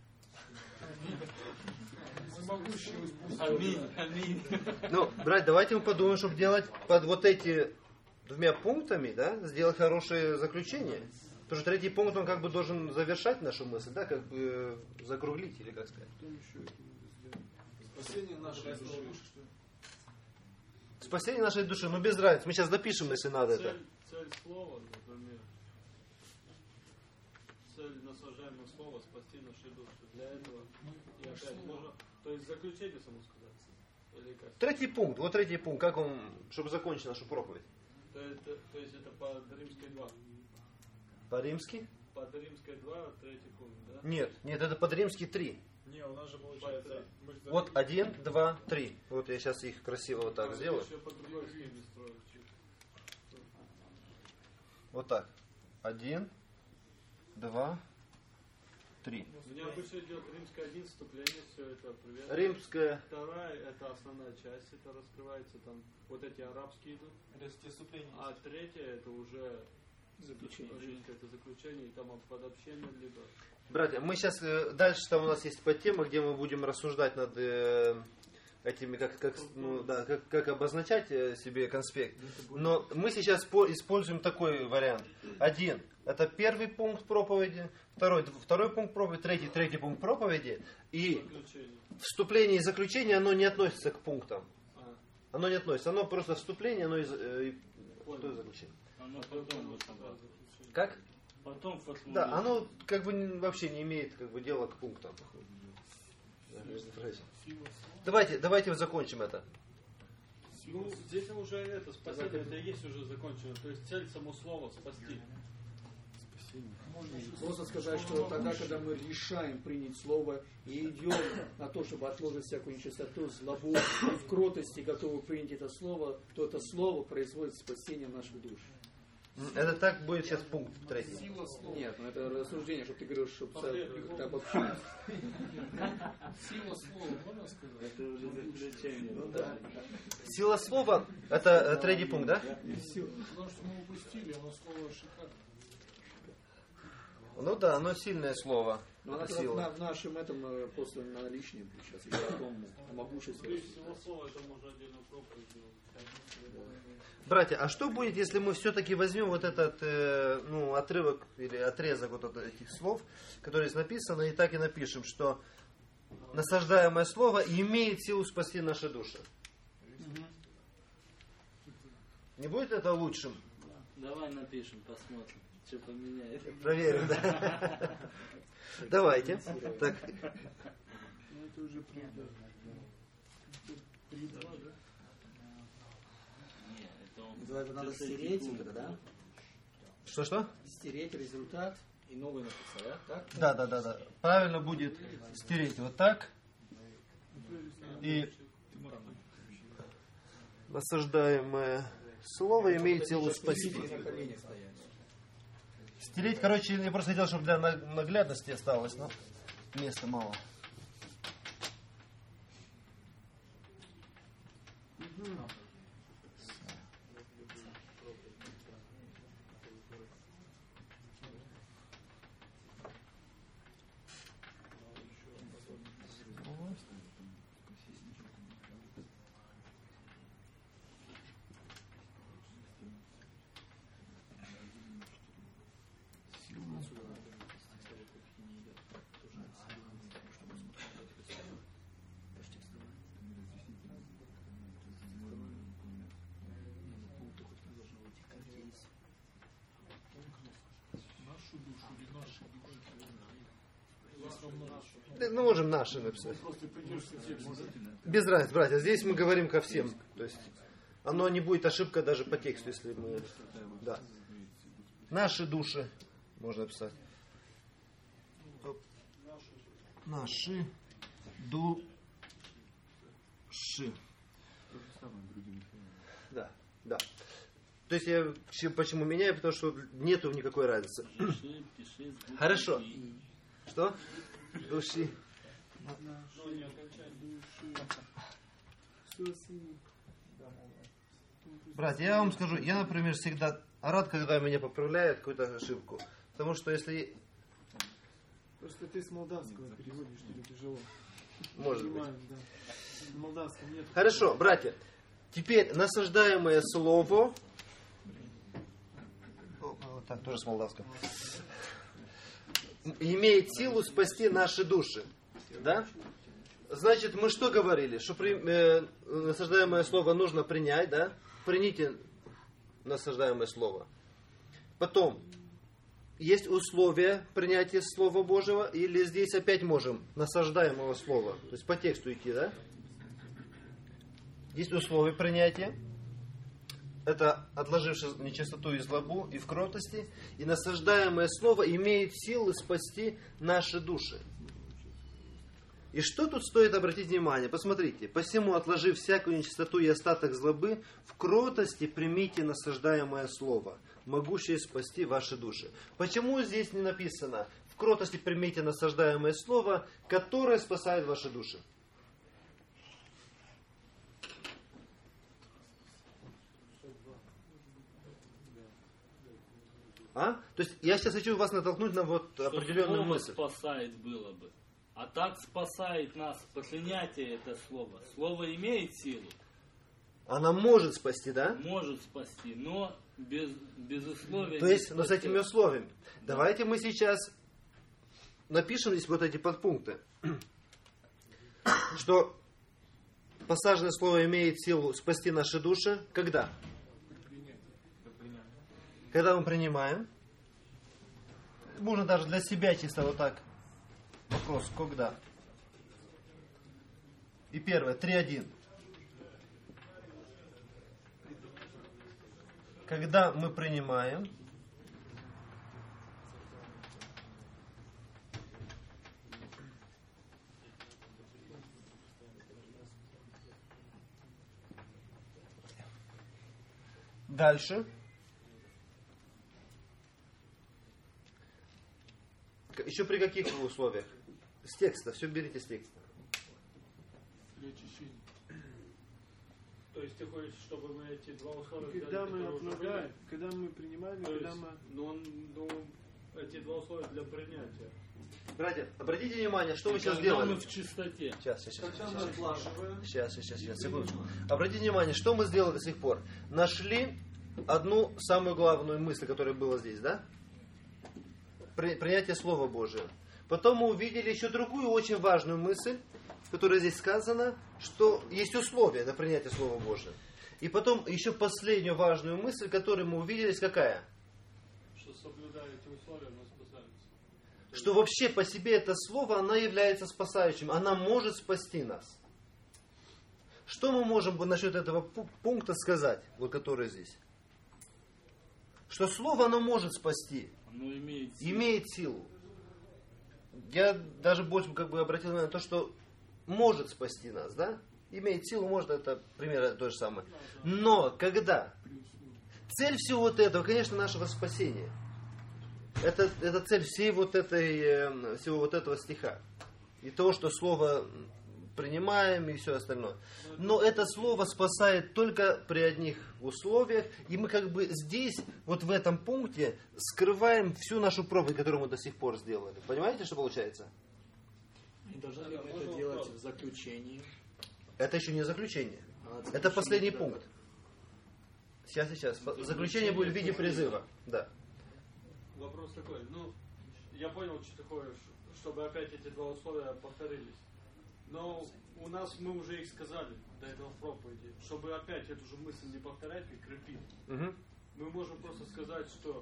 Аминь. Ну, брать, давайте мы подумаем, чтобы делать под вот эти двумя пунктами, да, сделать хорошее заключение. Потому что третий пункт, он как бы должен завершать нашу мысль, да, как бы закруглить, или как сказать. Спасение нашей души. Спасение нашей души, ну без разницы. Мы сейчас допишем, если надо это. Цель слова, например. Цель насаждаемого слова спасти наши души. Для этого и опять можно, то есть заключение само сказать. Или как? Третий пункт, вот третий пункт, как он, чтобы закончить нашу проповедь. То есть это по Римской 2. По-римски? По Римской 2, третий пункт, да? Нет, это по-римски 3. Не, у нас же получается... Вот 1, 2, 3. Вот я сейчас их красиво вот так сделаю. Еще по другой схеме строю. Вот так. 1, 2, 3. У меня обычно идет римское 1, вступление, все это привет. Римская. Вторая, это основная часть, это раскрывается, там вот эти арабские идут. Это вступление. А третья, это уже заключение. Римское, это заключение, и там подобщение либо... Братья, мы сейчас, дальше там у нас есть подтема, где мы будем рассуждать над этими, как обозначать себе конспект. Но мы сейчас используем такой вариант. 1. Это первый пункт проповеди, второй пункт проповеди, третий пункт проповеди. И вступление и заключение, оно не относится к пунктам. Оно не относится, оно просто вступление, оно и заключение. Оно потом Как? Потом да, оно как бы вообще не имеет как бы дела к пунктам. Давайте вот закончим это. Ну, здесь уже это спасение, это и есть уже закончено. То есть цель само слова спасти. Просто сказать, что тогда, когда мы решаем принять слово и идем на то, чтобы отложить всякую нечистоту, злобу, и в кротости готовы принять это слово, то это слово производит спасение наших душ. Это так будет сейчас пункт третий. Нет, ну это рассуждение, чтобы ты говорил, чтобы обобщить. Сила слова, можно сказать? Это уже заключение. Ну да. Сила слова, это третий пункт, да? Потому что мы упустили, оно слово шикарное. Ну да, оно сильное слово. Но она в нашем этом просто на лишнем сейчас, и потом о могуществе. Сила слова, это можно отдельно проповедь делать. Братья, а что будет, если мы все-таки возьмем вот этот отрывок или отрезок вот этих слов, которые здесь написаны, и так и напишем, что насаждаемое слово имеет силу спасти наши души. Не будет это лучшим? Давай напишем, посмотрим, что поменяет. Проверим, да? Давайте. Так. Это уже Это надо стереть, да? Что? Стереть результат и новый написать, да? Да. Правильно будет стереть вот так. И насаждаемое слово имеет силу спасти. Стереть, короче, я просто хотел, чтобы для наглядности осталось, но места мало. Мы можем наши написать. Без разницы, братья. Здесь мы говорим ко всем. То есть оно не будет ошибка даже по тексту, если мы... Да. Наши души можно написать. Наши души. Да. То есть я почему меняю, потому что нету никакой разницы. Хорошо. Что? Души. Братья, я вам скажу, я, например, всегда рад, когда меня поправляют какую-то ошибку. Потому что если... Просто ты с молдавского переводишь, тебе тяжело. Может быть. Да. В молдавском нет. Хорошо, братья. Теперь насаждаемое слово... Так, тоже с молдавского. Имеет силу спасти наши души. Да? Значит, мы что говорили? Что насаждаемое слово нужно принять, да? Примите насаждаемое слово. Потом, есть условия принятия Слова Божьего, или здесь опять можем насаждаемого слова, то есть по тексту идти, да? Есть условия принятия. Это отложившись нечистоту и злобу и в кротости, и насаждаемое слово имеет силы спасти наши души. И что тут стоит обратить внимание? Посмотрите. «Посему, отложив всякую нечистоту и остаток злобы, в кротости примите насаждаемое слово, могущее спасти ваши души». Почему здесь не написано «в кротости примите насаждаемое слово, которое спасает ваши души»? То есть я сейчас хочу вас натолкнуть на вот определенную мысль. Спасает было бы. А так спасает нас принятие это слово. Слово имеет силу. Она может спасти, да? Может спасти, но без условий. То есть, но с этими условиями. Давайте мы сейчас напишем здесь вот эти подпункты. Что посаженное слово имеет силу спасти наши души. Когда? Когда мы принимаем. Можно даже для себя чисто вот так. Вопрос, когда? И первое, 3.1. Когда мы принимаем. Дальше. Еще при каких условиях? С текста, все берите с текста. Для очищения. То есть ты хочешь, чтобы мы эти два условия... Когда мы отлагаем, когда мы принимаем, когда мы... эти два условия для принятия. Братья, обратите внимание, что мы сейчас делаем. Мы в чистоте. Сейчас, секундочку. Обратите внимание, что мы сделали до сих пор. Нашли одну самую главную мысль, которая была здесь, да? Принятие Слова Божия. Потом мы увидели еще другую очень важную мысль, которая здесь сказана, что есть условия на принятие Слова Божия. И потом еще последнюю важную мысль, которую мы увидели, какая? Что соблюдая эти условия, мы спасаемся. Что вообще по себе это слово, оно является спасающим. Она может спасти нас. Что мы можем насчет этого пункта сказать, вот который здесь? Что слово, оно может спасти. Оно имеет силу. Имеет силу. Я даже больше обратил внимание на то, что может спасти нас, да? Имеет силу, может, это примерно то же самое. Но когда? Цель всего вот этого, конечно, нашего спасения. Это цель всего вот этого стиха. И того, что слово принимаем и все остальное. Но это слово спасает только при одних условиях. И мы здесь, вот в этом пункте, скрываем всю нашу проповедь, которую мы до сих пор сделали. Понимаете, что получается? И должны ли мы это делать в заключении? Это еще не заключение. Это последний пункт. Сейчас. Заключение будет в виде призыва. Да. Вопрос такой. Я понял, что такое, чтобы опять эти два условия повторились. Но у нас мы уже их сказали до этого в проповеди. Чтобы опять эту же мысль не повторять и крепить. Мы можем просто сказать, что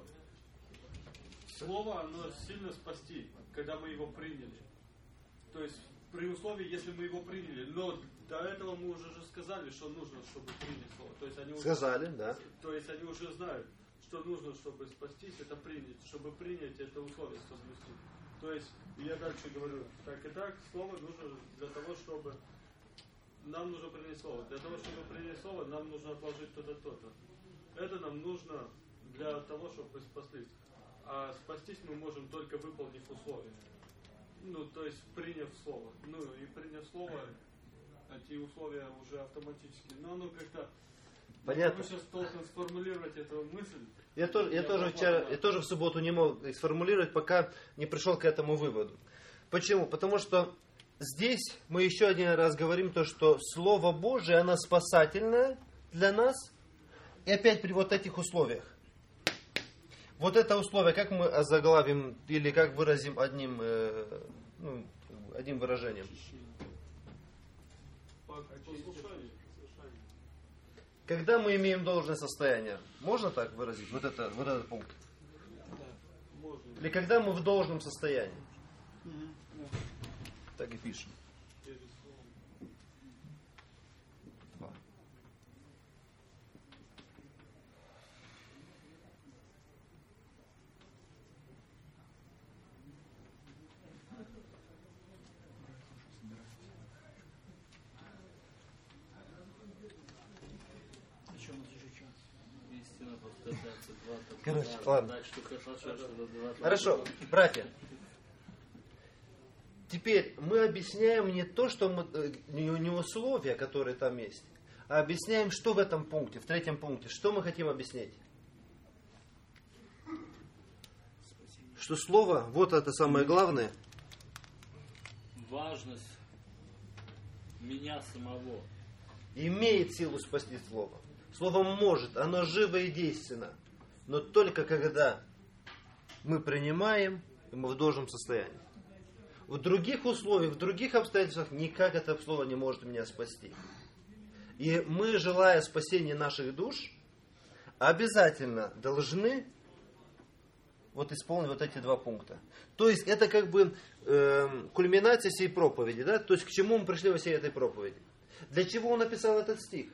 слово, оно сильно спасти, когда мы его приняли. То есть при условии, если мы его приняли. Но до этого мы уже сказали, что нужно, чтобы принять слово. То есть они сказали, да. То есть они уже знают, что нужно, чтобы спастись, это принять. Чтобы принять это условие соблюсти. То есть, я дальше говорю, так и так, слово нужно для того, чтобы... Нам нужно принять слово. Для того, чтобы принять слово, нам нужно отложить то-то, то-то. Это нам нужно для того, чтобы спастись. А спастись мы можем только выполнив условия. То есть, приняв слово. И приняв слово, эти условия уже автоматически. Но оно как-то... Понятно. Я сейчас толком сформулировать эту мысль. Я тоже в субботу не мог сформулировать, пока не пришел к этому выводу. Почему? Потому что здесь мы еще один раз говорим то, что Слово Божие, оно спасательное для нас. И опять при вот этих условиях. Вот это условие, как мы озаглавим или как выразим одним выражением? Когда мы имеем должное состояние, можно так выразить вот этот пункт? Или когда мы в должном состоянии? Так и пишем. Короче, ладно. Хорошо, братья. Теперь мы объясняем не то, что не условия, которые там есть, а объясняем, что в этом пункте, в третьем пункте, что мы хотим объяснять. Что слово, вот это самое главное. Важность меня самого. Имеет силу спасти слово. Слово может, оно живо и действенно. Но только когда мы принимаем, и мы в должном состоянии. В других условиях, в других обстоятельствах никак это слово не может меня спасти. И мы, желая спасения наших душ, обязательно должны исполнить вот эти два пункта. То есть это кульминация всей проповеди. Да? То есть к чему мы пришли во всей этой проповеди. Для чего он написал этот стих?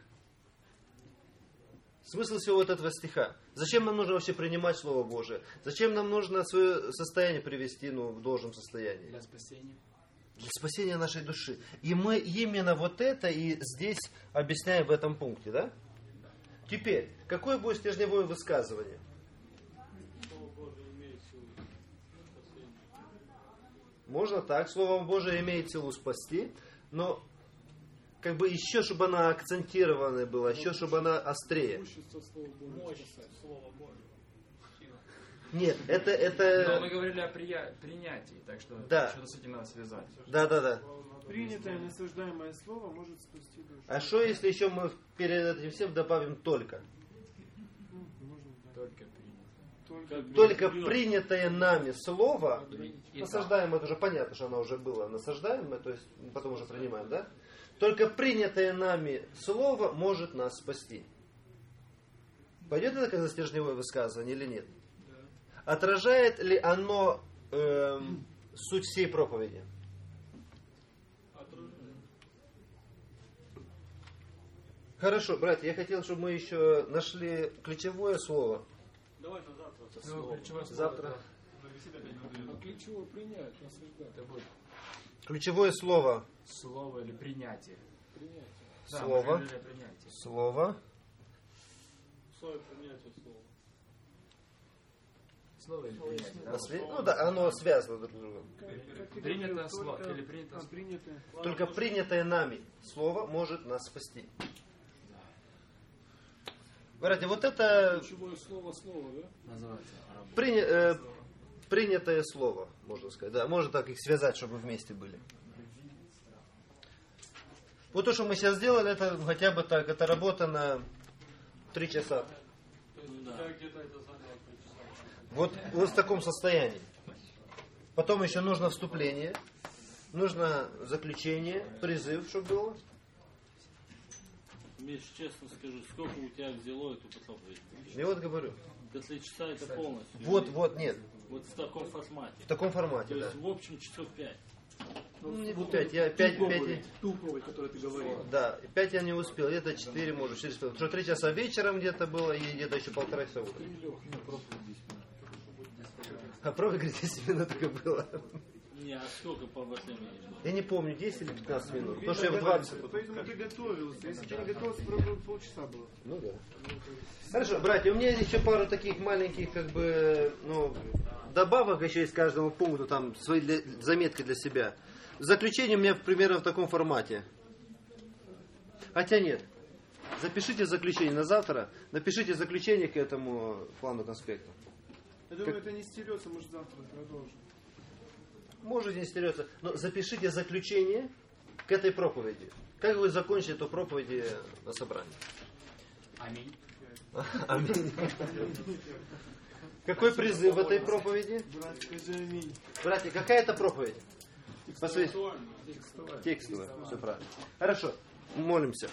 Смысл всего вот этого стиха. Зачем нам нужно вообще принимать Слово Божие? Зачем нам нужно свое состояние привести в должном состоянии? Для спасения. Для спасения нашей души. И мы именно вот это и здесь объясняем в этом пункте, да? Теперь, какое будет стержневое высказывание? Слово Божие имеет силу спасения. Можно так, Слово Божие имеет силу спасти, но еще, чтобы она акцентированная была, еще, чтобы она острее. Мощь Слова Божьего. Нет, это... Но мы говорили о принятии, так что что-то с этим надо связать. Да. Принятое насаждаемое слово может спасти душу. А что, если еще мы перед этим всем добавим только? Только принятое. только принятое нами слово, насаждаемое, это уже понятно, что оно уже было насаждаемое, то есть потом уже принимаем, да? Только принятое нами слово может нас спасти. Пойдет это как застержневое высказывание или нет? Отражает ли оно суть всей проповеди? Хорошо, братья, я хотел, чтобы мы еще нашли ключевое слово. Давай на завтра. Завтра. А ключевое принять, насаждать. Ключевое слово. Слово или принятие? Принятие. Слово. Да, принятие. Слово. Слово принятие слова. Слово или принятие? Ну да, оно связано друг с другом. Принятое слово или принятое? Только принятое нами слово может нас спасти. Братья, вот это ключевое слово, да? Называется принятое слово, можно сказать. Да, можно так их связать, чтобы вместе были. Вот то, что мы сейчас сделали, это хотя бы так, это работа на 3 часа. Вот в таком состоянии. Потом еще нужно вступление, нужно заключение, призыв, чтобы было. Миш, честно скажу, сколько у тебя взяло эту проповедь? Я вот говорю. До 3 часа это полностью. Вот, нет. Вот в таком формате. В таком формате, то да. есть в общем часов 5. Не 5, я 5. Ту проповедь, которую ты говорил. Да, 5 я не успел, где-то 4, может, 4. Потому что 3 часа вечером где-то было, и где-то еще 1,5 часа утром. А проповедь, говорит, 10 минут только было. Не, а сколько по времени? Я не помню, 10 или 15 минут. Потому что я в 20. Поэтому ты готовился. Если ты не готовился, полчаса было. Ну да. Хорошо, братья, у меня еще пару таких маленьких, добавок еще из каждого пункта, там, свои заметки для себя. Заключение у меня примерно в таком формате. Хотя нет. Запишите заключение на завтра, напишите заключение к этому плану конспекта. Я думаю, это не стерется, может завтра продолжим. Может не стерется, но запишите заключение к этой проповеди. Как вы закончите эту проповедь на собрании? Аминь. Аминь. Какой призыв в этой проповеди? Братья, какая это проповедь? Текстовая. Все правильно. Хорошо. Молимся.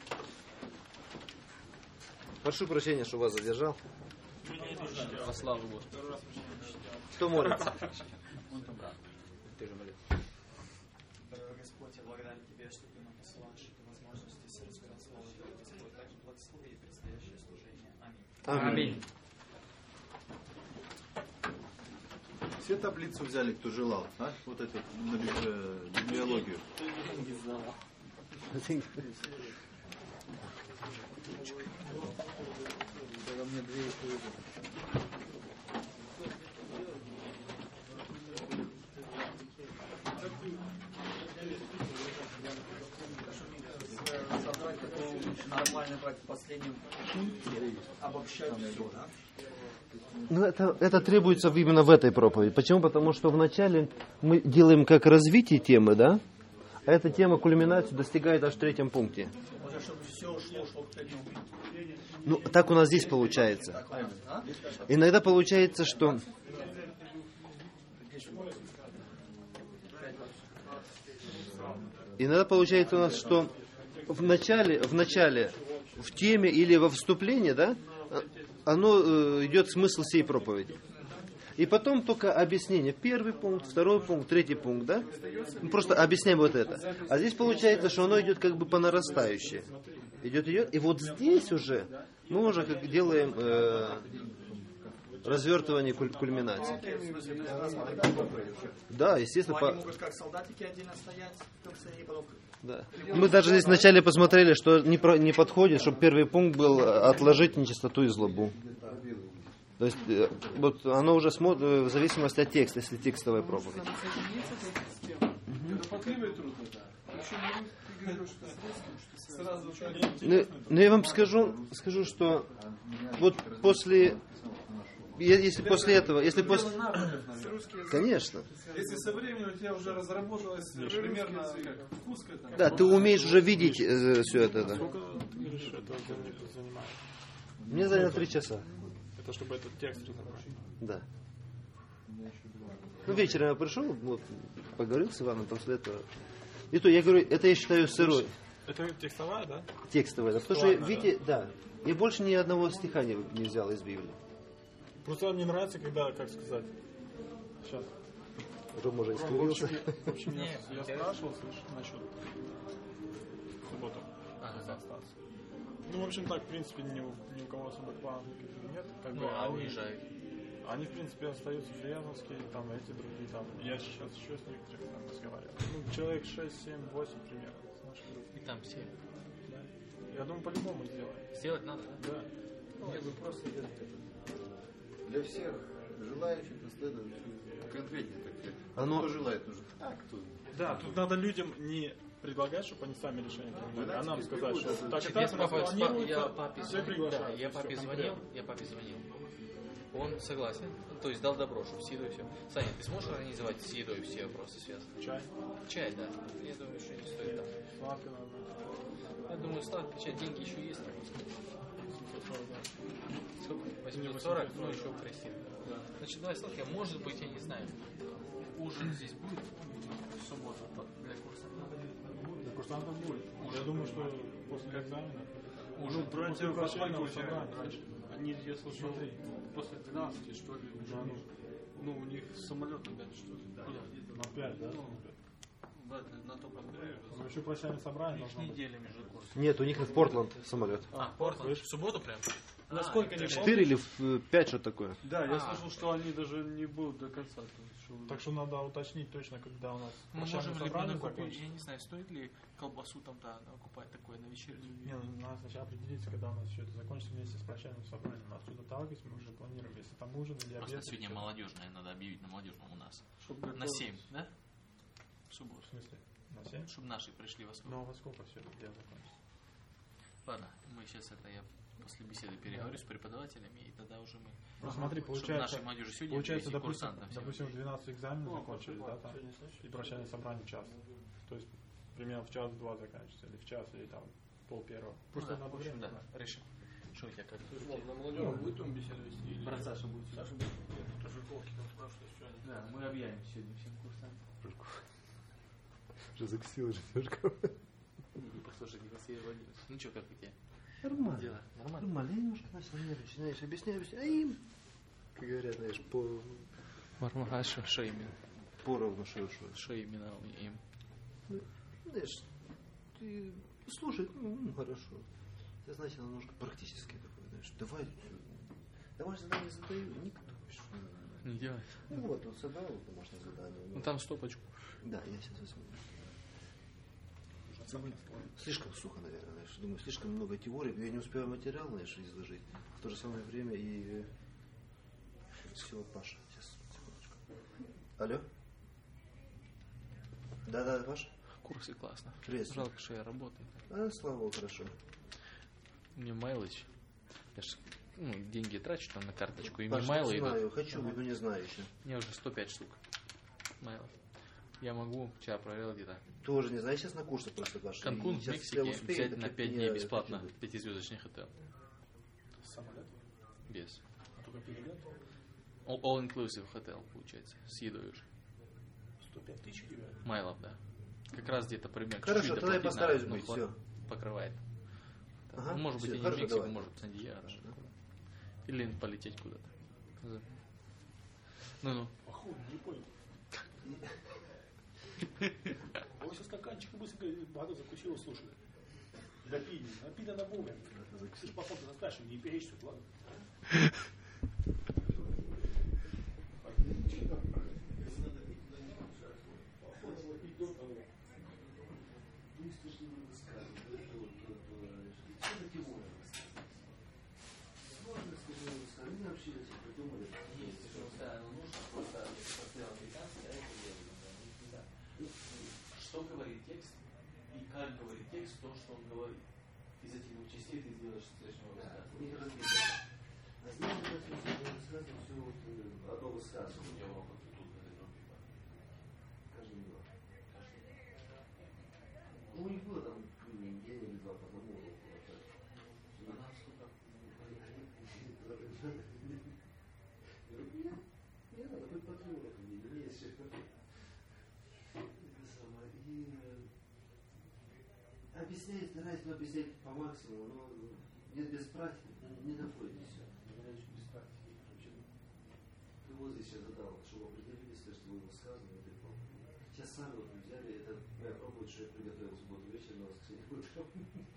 Прошу прощения, что вас задержал. Во славу Господу. Кто молится? Ты же молись. Дорогой Господь, я благодарен Тебе, что Ты нам посылаешь эту возможность здесь рассказать Слово Твое. Господь, также благослови предстоящее служение. Аминь. Аминь. Все таблицу взяли, кто желал, а? Вот эту биологию. Мне две собрать такого нормально брать в последнем пункте, обобщать все, да? Ну, это требуется именно в этой проповеди. Почему? Потому что вначале мы делаем как развитие темы, да? А эта тема кульминацию достигает аж в 3 пункте. Можно, чтобы все шло к 3 пункту. Ну, так у нас здесь получается. Иногда получается, что... Иногда получается у нас, что в начале, в теме или во вступлении, да, оно идет смысл всей проповеди. И потом только объяснение. 1 пункт, 2 пункт, 3 пункт, да? Мы просто объясняем вот это. А здесь получается, что оно идет как бы по нарастающей. Идет. И вот здесь уже мы уже как делаем развертывание кульминации. Да, естественно. Они могут как солдатики отдельно стоять в конце и потом... Да. Мы даже здесь вначале посмотрели, что не подходит, чтобы 1 пункт был отложить нечистоту и злобу. То есть вот оно уже смотрит в зависимости от текста, если текстовая проповедь. Ну я вам скажу, что вот после, если после этого, конечно. Если со временем у тебя уже разработалось примерно вкус к этому. Да, ты умеешь уже видеть все это. Да. Мне заняло 3 часа. Это чтобы этот текст разобрать. Да. Ну, вечером я пришел, вот, поговорил с Иваном после этого. И то, я говорю, это я считаю сырой. Это текстовая, да? Текстовая, да. Потому что, видите, да, я больше ни одного стиха не взял из Библии. Просто мне нравится, когда, как сказать, сейчас. Рома уже искривился. В общем, я спрашивал, слышишь, насчет субботы. Остаться. Ну, в общем, так, в принципе, ни у кого особых планов нет. Как бы а уезжают? Они, в принципе, остаются в Френовске, там, эти другие, там. Я сейчас еще с некоторыми там разговариваю. Ну, человек 6, 7, 8 примерно. И там 7. Да. Я думаю, по-любому сделаем. Сделать надо? Да. Нет, вы просто для всех желающих исследовать конкретнее так. Кто желает, нужно так, кто. Да, тут надо людям не предлагать, чтобы они сами решение принимали, а нам сказать, что так и Я так у нас планируется, все приглашают. Я папе звонил. Он согласен, то есть дал добро, чтобы с едой все. Саня, ты сможешь организовать с едой все вопросы связаны? Чай, да. Я думаю, что не стоит там. Сладкий надо. Я думаю, сладкий чай, деньги еще есть. Сколько? 840, ну еще прости. Значит, давай сладкий, может быть, я не знаю. Ужин здесь будет в субботу для курсантов? Для курсантов будет. Я думаю, что после экзамена. Уже после прощального собрания. Они, я слышал, после 12, что ли, уже ну, у них самолет опять, что ли? На 5, да? На то подготовили. Ну, еще прощальное собрание должно быть. Неделя между курсами. Нет, у них в Портланд самолет. Портланд? В субботу прям? Насколько не 4 или в 5, что такое? Да, я слышал, что они даже не будут до конца. Так что надо уточнить точно, когда у нас мы можем ли купить, я не знаю, стоит ли колбасу там окупать такое на вечернюю? Не, ну, надо сначала определиться, когда у нас все это закончится вместе с прощальным собранием. Отсюда отталкиваясь, мы уже планируем, если там ужин или обед. Просто сегодня молодежное, надо объявить на молодежном у нас. На 7, да? В субботу. В смысле? На 7? Чтобы наши пришли во сколько. Ну, во сколько все это дело закончится? Ладно, мы сейчас я после беседы переговорю с преподавателями, и тогда уже мы... Ну, смотри, получается, допустим, в 12 экзаменов закончили, да, там, и прощальное собрание час. То есть, примерно в час-два заканчивается, или в час, или там пол-первого. Просто надо время. Да, решим. Что у тебя как? На молодежь будет он беседу вести? Брат Саша будет. Саша будет. Жуковки там спрашивают, что они. Да, мы объявим сегодня всем курсантам. Что закусил Жужков? Послушай, Василий Владимирович, ну что, как у тебя? Нормально. Дело? Нормально. Нормально. Я немножко начал нервничать, знаешь, объясняю, а им, как говорят, знаешь, по... А что именно? Поровну, что. Что именно им? Ну, знаешь, ты слушай, ну, хорошо. Я, знаете, немножко практически такой, знаешь, давай задание задаю, никто. Не делает. Ну вот, он собрал домашнее задание. Ну там стопочку. Да, я сейчас возьму. Слишком сухо, наверное, знаешь. Думаю, слишком много теорий. Я не успеваю материал, знаешь, изложить. В то же самое время и... Все, Паша. Сейчас, секундочку. Алло? Да, Паша? Курсы классно. Привет. Жалко, что я работаю. Слава богу, хорошо. Мне майлыч. Я ж, деньги трачу там на карточку. И Паша, мне майлы не знаю, идут. хочу, но не знаю еще. Мне уже 105 штук майлов. Я могу, вчера проверил где-то. Тоже не знаю, сейчас на курсы просто пошли. Канкун в Мексике взять на 5 дней бесплатно. 5-звездочный хотел. Самолет? Без. А только перелет? All-inclusive хотел, получается. С едой уже. 105 тысяч тебя? Майлов, да. Как раз где-то примерно. Хорошо, тогда я постараюсь быть, все. Покрывает. Ага, может быть, все, и не хорошо, в Мексику, давай. может, в Сан-Диего. Или полететь куда-то. Ну-ну. Походу, не понял. Он со стаканчика быстро воду закусил, слушай. Допили. Напили на вовремя. Ты же потом заскажешь, не перечь тут, ладно? Что говорит текст и как говорит текст то, что он говорит. Из этих двух частей ты сделаешь встречного рассказа. А знаете, как все одно высказывание. У тебя уроков тут на этой группе. Каждый день. Ну, у них было там день или два по одному уроку. А нам сколько? старайтесь объяснять по максимуму, но нет, без практики не доходите все. Без практики. Ты вот здесь я задал, чтобы определились, что вы его сказали, этой проповеди. Сейчас сами вот взяли, это моя проповедь, что я приготовил в субботу вечер, на воскресенье утром.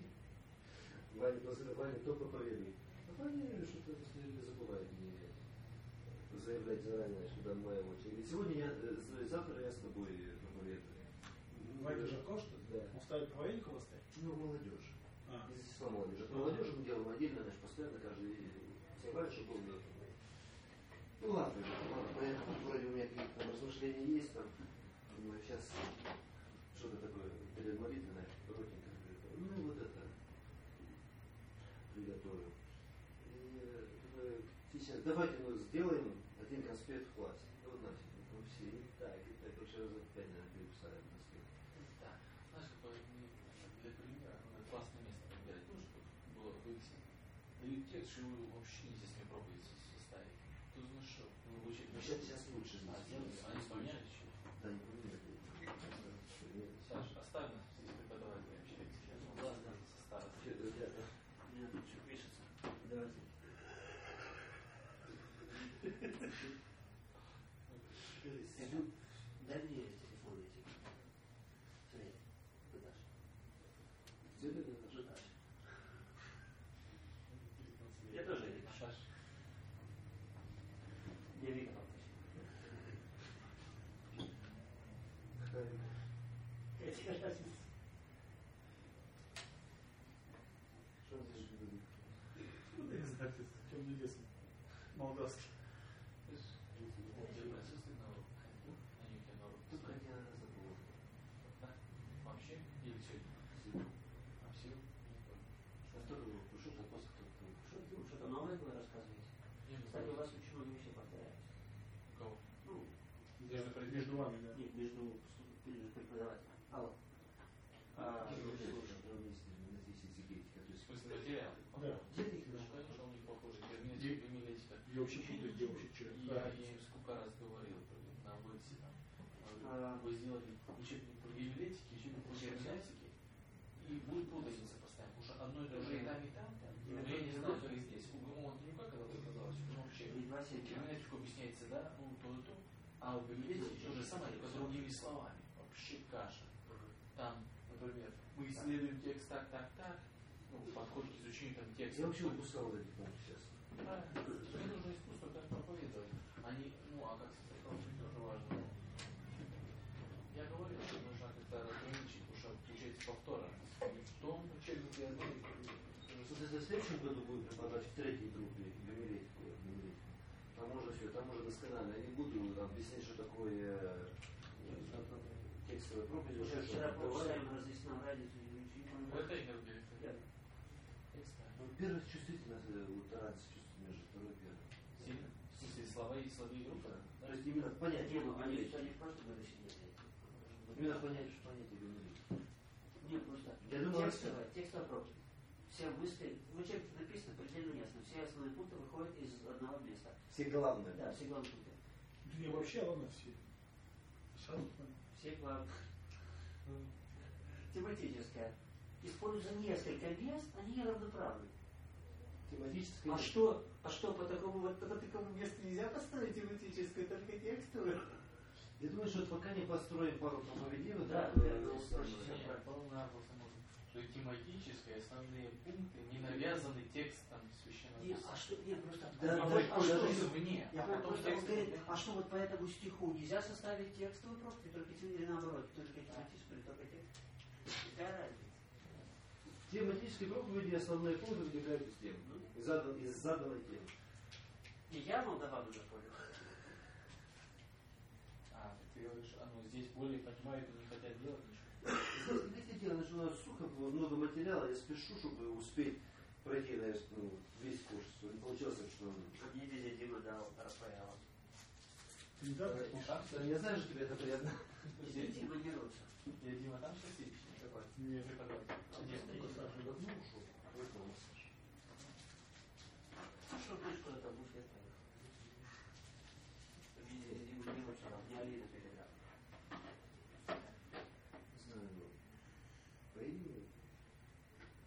Ваня кто проповедует? А Ваня что-то не забывает мне заявлять заранее, что там моя очередь. Сегодня завтра я с тобой проповедую. Ваня Жарков, что ли? Да. Он ставит проповедник у вас стоит? Ну, молодежь. Из числа молодежи. Молодежи мы делаем отдельно, значит, постоянно каждый собрать, чтобы был. Ну ладно, вроде у меня какие-то там размышления есть, там, думаю, сейчас что-то такое перед молитвой, коротенько. Ну, вот это приготовим. И сейчас давайте мы сделаем один конспект в классе. Вот нафиг, ну все, и так, вообще раза 5, наверное, переписали конспект. Да. Знаешь, какое для примера, классное место выбирать, ну, чтобы было выяснено. Дают текст, что его вообще нельзя с ним проповедь составить. Ты знаешь, что? Сейчас лучше знать. Они вспоминают еще? Да, не поменяли. Саша, оставь нас здесь преподавателя вообще. Ладно, со старости. У меня тут все пишется. Давайте. Дай мне телефон эти. Смотри, Даш. Где ты это? Даш. Я тоже не Даш. Я Вика Какая разница? Что здесь говорит? Ну, я не знаю, чем известно. Молдавский. Вообще? Или сегодня? А все? Что-то новое вы рассказываете? Кстати, у вас очень много вещей повторяется. Кого? Ну, между вами, да? Нет, между преподавателем. Алло. В смысле, материал? Да. Ну, конечно, у них похоже. Герметика. Я вообще путаю, где вообще что. Я им сколько раз говорил на ВЭКСе. Вы сделали учебник по герметике, учебник по герметике, и будет путаница постоянно, потому что одно и то же и там, и там. Но я не знаю, как здесь. У ГМО не как это оказалось, ну вообще. Герметику объясняется, да, ну то и то. А у герметики то же самое, только другими словами. Вообще каша. Там, например, мы исследуем текст так, ну, подходит к изучению там текста. Я вообще упускал вот эти пункты сейчас. Правильно. Мне нужно искусство как проповедовать. Они, ну, а как сказать, проповедь тоже важно. Я говорил, что нужно как-то разграничить, потому что получается повторность. В том учебнике одной. Вот если в следующем году будем преподавать в третьей группе гомилетику, там можно все, там уже досконально. Я не буду объяснять, что такое текстовая проповедь. Вчера прочитаем разъяснил разницу. В этой группе? Ну, первая чувствительность, вот разница чувствует между второй и первой. Сильно? В смысле, слова и слабые группы? То есть именно понятие. Они в прошлом году сидели. Именно понятие, что понятие гомилетики. Нет, просто Я думаю, текстовая проповедь. Все мысли, в учебнике написано предельно ясно. Все основные пункты выходят из одного места. Все главные. Да, все главные пункты. Не вообще, ладно, все. Все главные. Тематическая. Используя несколько мест, они равноправны. Тематическая. А что по такому месту нельзя поставить тематическое, только текстовое? Я думаю, что пока не построим пару проповедей, да, что тематические основные пункты не навязаны текстом священного писания. А что, нет, просто... вне. Я потом говорит, а что вот по этому стиху нельзя составить текстовую проповедь, только или наоборот, только тематическую, или только текст? Какая разница? Тематические проповеди основные пункты выделяют из тем, из заданной темы. И я Молдаван уже понял. Ты говоришь, здесь более понимают и не хотят делать ничего. Здесь дело, что у нас сухо было, много материала, я спешу, чтобы успеть пройти, наверное, весь курс. Не получилось, что... А мне дядя Дима дал Рафаэла. Я знаю, что тебе это приятно. Дима не рвется. Дядя Дима там специфичный какой? Нет. Что будешь куда-то будешь оставить? Дима не рвется, мне Алина передала. Знаю, по имени.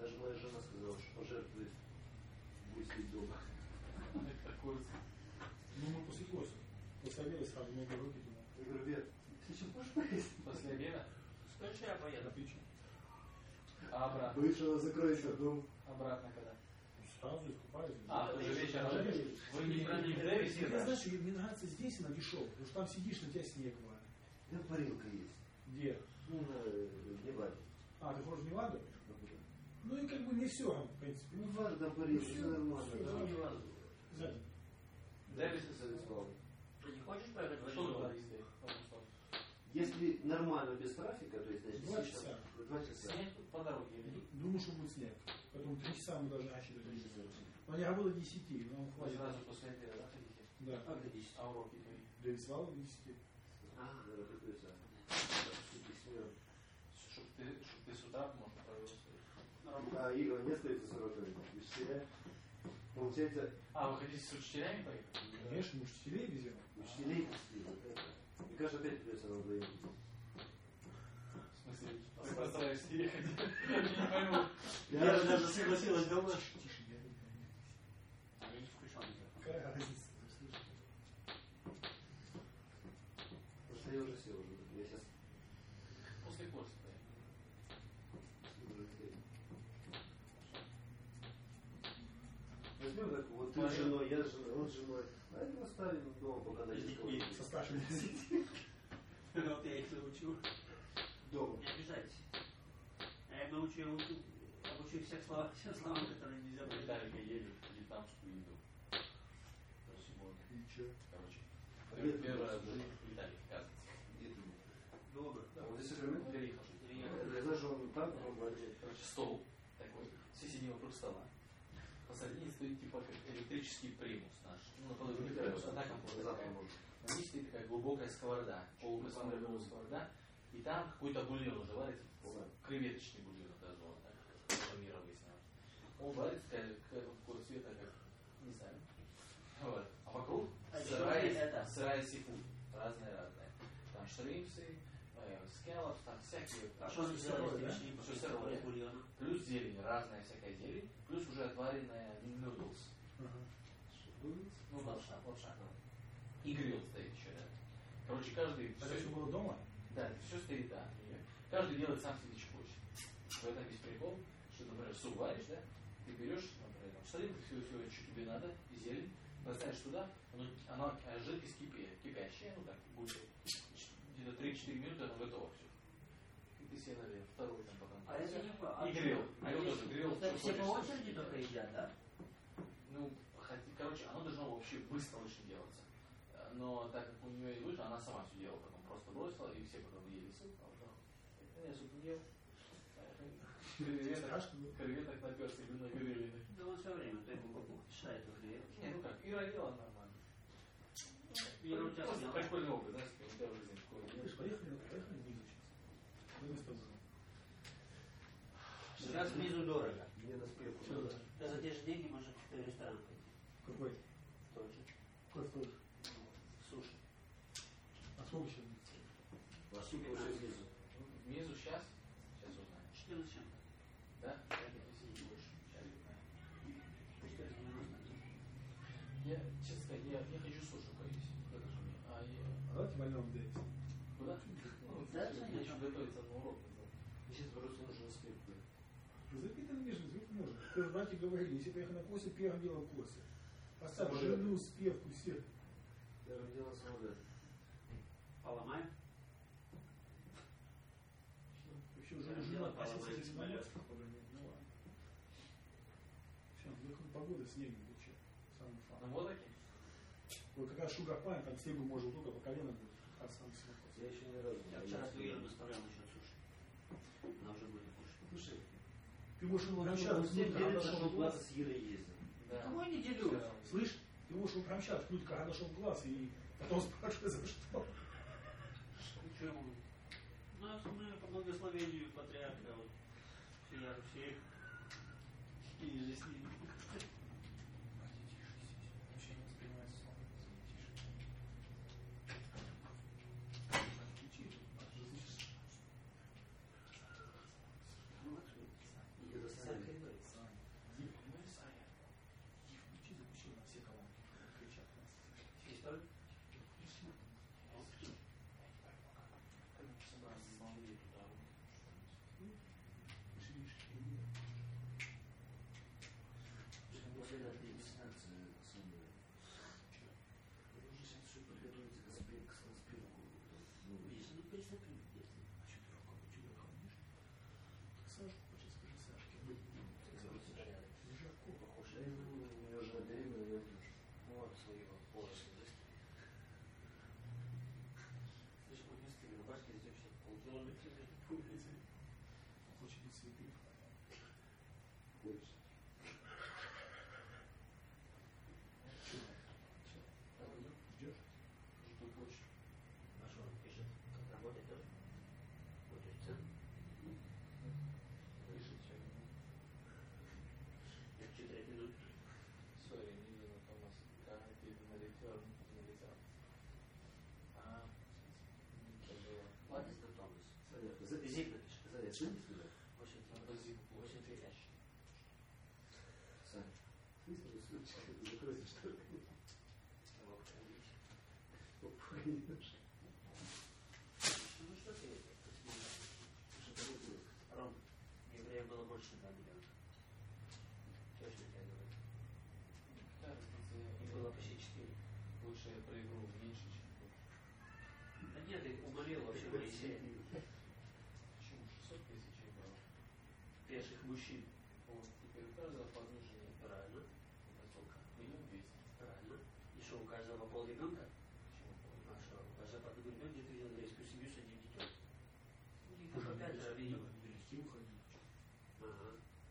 Даже моя жена сказала, что пожертвует, будет сидеть дома. Это курс. Ну, мы после курса. После обеда сразу много руки думал. Я говорю, Вер, ты что, можешь поесть? После обеда? Скажи, я поеду. Отлично. А обратно? Боюсь, что она закроется дом. Обратно когда? Сразу искупаюсь. Тоже вечером. Вы не Ты знаешь, мне нравится здесь она дешевая, потому что там сидишь, на тебя снег валит. Там парилка есть. Где? Ну, в Неваде. А, ты хочешь в Неваду? Ну и как бы не все, в принципе. Ну, Невада там парилка, все нормально. Там Невада. Сзади. Дэвис советовал. Ты не хочешь поехать в Что Владивосток? Если нормально, без трафика, то есть, значит, 2 часа. 2 часа. Снег по дороге. Думаю, что будет снег. Поэтому 3 часа мы должны рассчитывать. Но они работают 10, но хватит. Сразу после обеда, да, хотите? Да. А до 10? А уроки какие? До Висвала до 10. А, наверное, какой-то. Чтоб ты с утра можно провел. А Игорь не остается с уроками? Учителя? Получается... А, вы хотите с учителями поехать? Конечно, мы учителей везем. Учителей пустили. И кажется, опять придется на вдвоем. В смысле, ты постараешься ехать? Я не пойму. Я же даже согласилась дома. Тише, я не включал. Какая разница? Просто я уже сел. Я сейчас... После курса поехал. Возьмем так, вот ты с женой, я с женой, он с женой. А это оставим дома, пока на детском. Со старшими детьми. Вот я их научу. Дома. Не обижайтесь. А я обучу всех словам, которые нельзя Мы прочитать. Виталика ели вьетнамскую еду. Ничего. Короче, первый раз в жизни Виталик, оказывается. Добро. Да, вот здесь Сакраменто. Переехал. Я знаю, что он там, короче, стол такой, все сидим вокруг стола. Посередине стоит типа как электрический примус наш. Ну, наполовину одна композиция. На ней стоит такая глубокая сковорода, полукосмонная сковорода, и там какой-то бульон уже варится, креветочный бульон это назвал, так, по миру выяснилось. Он варится такого цвета, как, не знаю, вот. А вокруг сырая сифуд, разные-разные. Там шримпсы, скеллопс, там всякие. А что за сырое, да? Все сырое. Плюс зелень, разная всякая зелень, плюс уже отваренная нудлс. Ну, лапша. И грилл стоит еще, да. Короче, каждый... Это все было дома? Да, все стоит, да. Каждый делает сам себе что хочет. В этом весь прикол, что, например, суп варишь, да, ты берешь, например, солим все, что тебе надо, и зелень, бросаешь туда, она жидкость кипящая, ну так, будет где-то 3-4 минуты, оно готово все. И ты себе налил второй там потом. А это не по... И грилл. А его тоже грилл. Все по очереди только едят, да? Ну, короче, оно должно вообще быстро очень делаться. Но так как у нее и вышло, она сама все делала, потом просто бросила, и все потом ели суп, а потом я суп не ел. Креветок наперся на гриле. Да он все время, ты ему мешает уже. Не, ну как, Ира ела нормально. Ира у тебя просто съела. прикольный опыт, знаешь, у тебя в жизни такое. Поехали внизу сейчас. Сейчас внизу дорого. Мне на спирку. Да за те же деньги можно в ресторан пойти. Какой? Тот же. Какой второй? Суши. А сколько сейчас? А суп уже снизу. Внизу сейчас узнаем. 14 чем? Да? Если больше. Я, честно сказать, я хочу суши поесть. Покажи мне. Давайте больном взять. Куда? Да, я хочу готовиться на урок. Сейчас просто нужно на спирку. Запитанный между можно. Ты братья говорили, если поехать на косе, первым делом косы. Поставь жену, спевку, всех. Первым делом самолет. Поломаем? Еще жена посетит самолет. Сейчас, выходит погода, снег будет что. Самый фан. На Водоке? Вот как раз Шугарпайн, там снегу может только по колено будет. А сам Я еще ни разу. Я вчера Иру наставлял насчет суши. Она уже будет кушать. Слушай, ты можешь там промчаться, все делят, что глаз с Ирой ездил. Да. Какой неделю? Слышь, ты можешь промчаться, тут когда нашел класс, и потом спрашиваешь, за что. Почему? Мы по благословению патриарха, вот, всех, и же с ними. Вообще не воспринимается слово. Всякое должен быть Хочет быть святым. Хочешь. Ждешь? Жду почту. А что он пишет? Как работать тоже? Будет цен? Пишет все. Я 4 минуты. Sorry, не видно, Томас. Как ты налетел, налетел. А, это было. What is the Thomas? Зиг напиши. Саня, сын сюда? 83. Саня, ты свою ссылочку закройся, что ли? Ну что ты это? Ром, евреев было больше 2 миллиона. Точно тебе говорю. Какая разница? И было почти 4. Лучше я проиграл меньше, чем больше. Да нет, ты угорел вообще Моисея. Почему? 600 тысяч я брал. Пеших мужчин. Вот, теперь у каждого по одной жене. Правильно. Это сколько? 1 200 000. Правильно. И что, у каждого по пол ребенка? Почему пол? А что, у каждого по одному ребенку, где ты видел еврейскую семью с одним детем? Их уж опять же обвинил. Ага.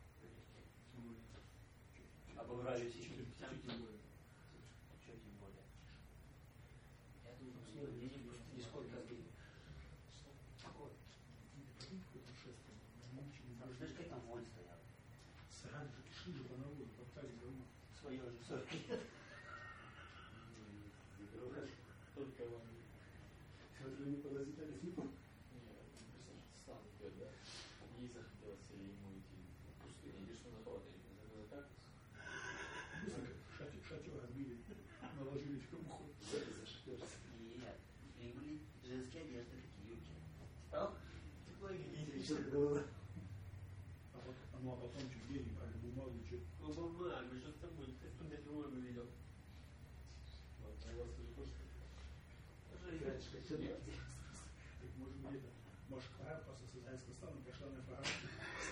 Обыграли все Что тем более? Что тем более? Я думаю, с него денег просто нисколько денег. Какой? Какое-то шествие. Знаешь, как там вонь стоял? Срали же, шли же по народу, топтали говно. Свое же 40 лет. Только вам. Смотрю, не поразительно слепо. Нет, представляешь, стан идет, да? Ей захотелось ему идти в пустыню. Иди что на холодильник, за кактус. Быстренько шатер разбили, наложились в ухо. Нет, и были женские одежды, такие юбки. Стал? Что было? А потом чуть денег брали, бумагу, что. Ну, бумагу, что с тобой? Ты что-то бумагу видел? Вот, а у вас тоже почта? Тоже играешь, как все делать. Так, может быть, это Машкара просто с израильского стана пошла на фотографию.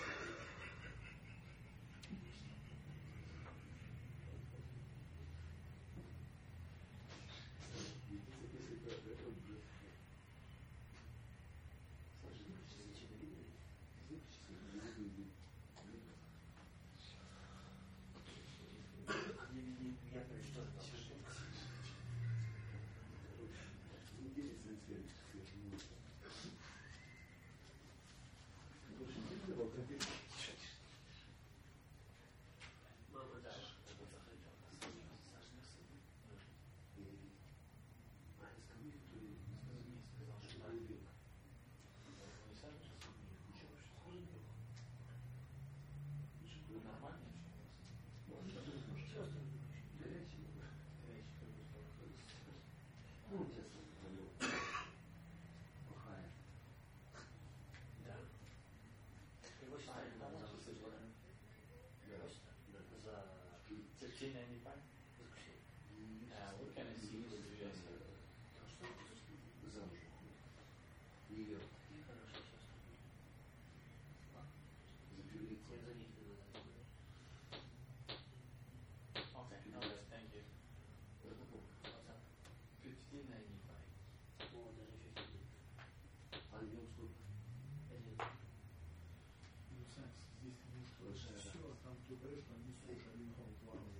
Мама, да. What kind of seafood do you guys have? Замужем. Ее. И хорошо сейчас. Запилиться. Я за них не надо. Okay, thank you. What's up? 1595. О, даже еще сильнее. А днем сколько? Ну, Сань, здесь ты можешь все, а там ты говоришь, что они слушают, они на холод плавают.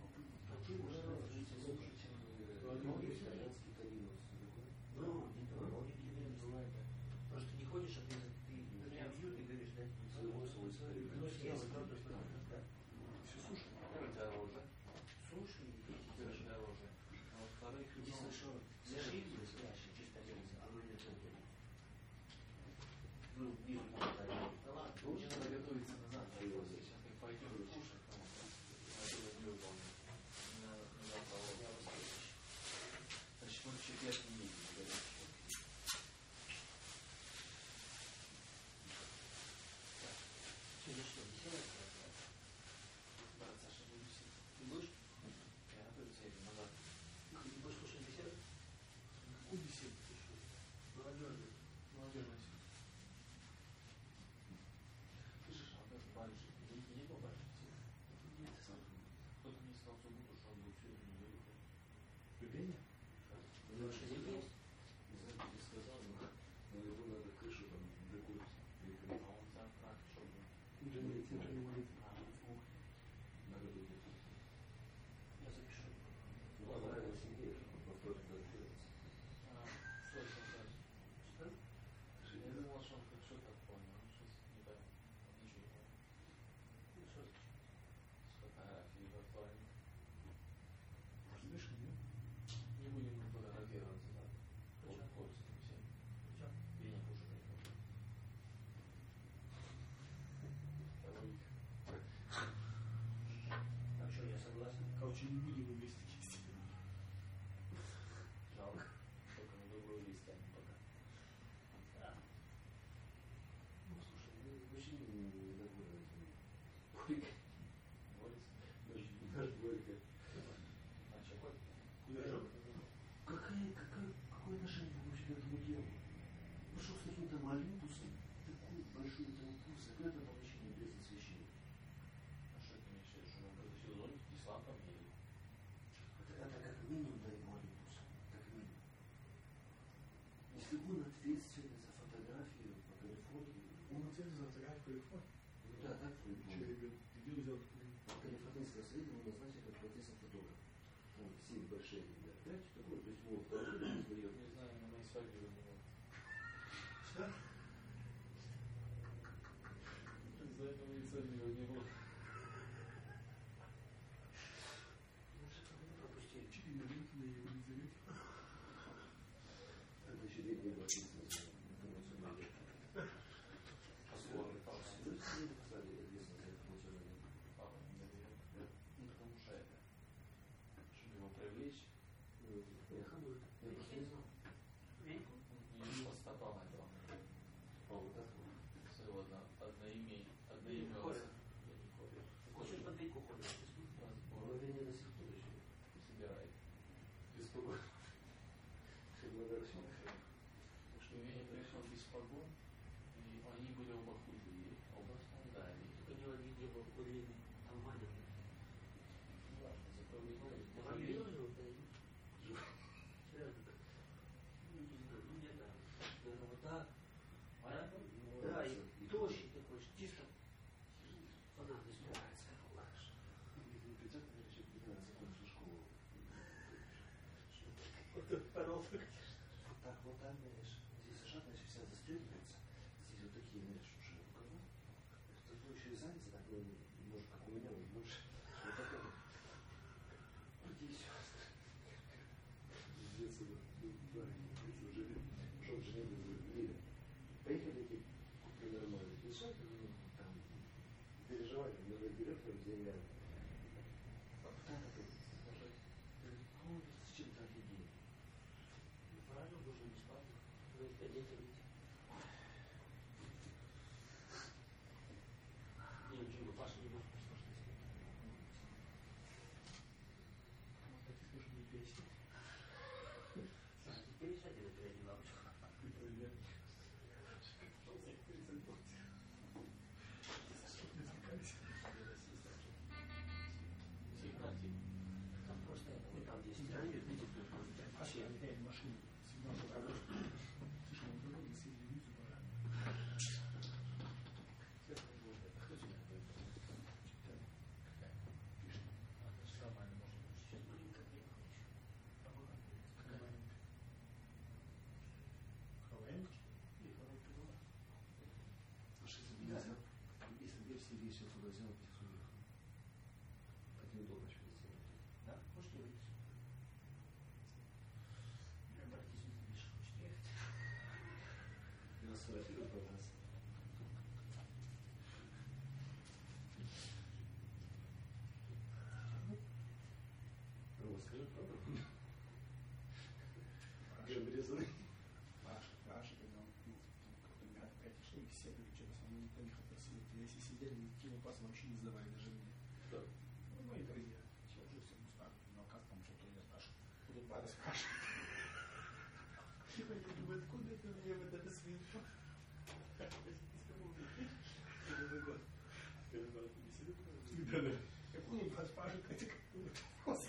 Ну, не то, он не бывает. Просто не ходишь, а ты интервью, ты говоришь, да, свой. Съел, правда, что Все слушай. Дороже. Суши и Даже дороже. А во-вторых, единственное, что зашли настоящие, чисто делается, оно не центре. Ну, вижу, да ладно. Лучше надо готовиться на завтра. Сейчас мы пойдем кушать, потому что это не выполнено. На завтра ловко. Значит, мы в четверг не едем. Сегодня что, веселая? Брат Саша, буду сидеть. Ты будешь? Я тоже сяду на завтра. Ты будешь слушать беседу? Какую беседу ты что? Молодежную. Молодежная сеть. Слышишь, а у нас банши. Не побачите. Горько. Наш Горько. Какое отношение вообще к этому делу? Пришел с каким-то Олимпусом, такую большую толпу, закрытое помещение без освещения. А что ты имеешь в виду, что он притащил зонтик, ислам там едет? Это как минимум до его Олимпуса. Как минимум. Если он ответственный за фотографию по Калифорнии... Он ответственный за фотографию по Калифорнии? Ну да, так по-любому. Что, ребят, где взял Калифорнийского совета он назначил как процессор фотограф. Он все большие мероприятия такое, то есть вот положили, сдает. Не знаю, на моей свадьбе его не было. Что? За это моей свадьбе его не было. Пропустили. 4 минуты на его не зовете. Это еще не было информацию. Посмотрим, папа. Вы посадили ответственность за информационную. Папа не доверяет. Ну, потому что это. Чтобы его привлечь. Я хамлю. Я просто не знал. Не по стопам этого. А вот так вот. Своего одноимя. Хочешь под веку ходишь? Уровень до сих пор еще. Собирает. Без погон. Так что Веня приехал без погон, и они были оба худые, оба страдали. Только не видел его длинный. Там маленький. Не важно, зато видно. Там видел его? Серьезно. Ну где-то. Наверное, вот так. Да, и тощий такой, чисто. Фанат избирается, как лучше. Не придет, наверное, еще 15 закончил школу. Вот так порол. Вот так, знаешь, здесь сажат, значит, вся застегивается. Здесь вот такие, знаешь, уже рукава. Кто еще и занят, так, может, как у меня, больше. Вот такое. Вот и все. Здесь уже не будет. Поехали такие, купили нормально. Решать, там, переживали, много берет, там, деньгами. А потом это, далеко с чем-то офигеть. Правильно, нужно бесплатно. Вы их хотите видеть. Не, Джима, Паша не может послушать. Вот эти слушания песни. Пересядьте на переднюю лапочку. Там просто там есть ранее, Паша, я опять машину. Сигнал покажу. Слушай, он дорогу съездил визу, пожалуйста. Кто тебя такой? Нормально можно. Сейчас маленькая крема хочу. Какая маленькая? Хаваенко? И хорошая была. Если бы я все вещи туда взял, пиццу ехал. Так неудобно еще сделать. Да? Можете выйти. Я братись не видишь, хочет ехать. Я вас сфотографирую, пожалуйста. Рома, скажи правду. Где обрезанный? Паша, когда он как-то мероприятие шли, все были что-то со мной никто не хотел сидеть. Если сидели, никакие вопросы вообще не задавали даже мне. Да. Ну, мои друзья. Все уже все устали. Но как там что-то я спрашиваю. Тут бары спрашивают. Я думаю, откуда это мне вот это свинья? Новый год. Да-да. Я помню, спрашивают, эти вопросы.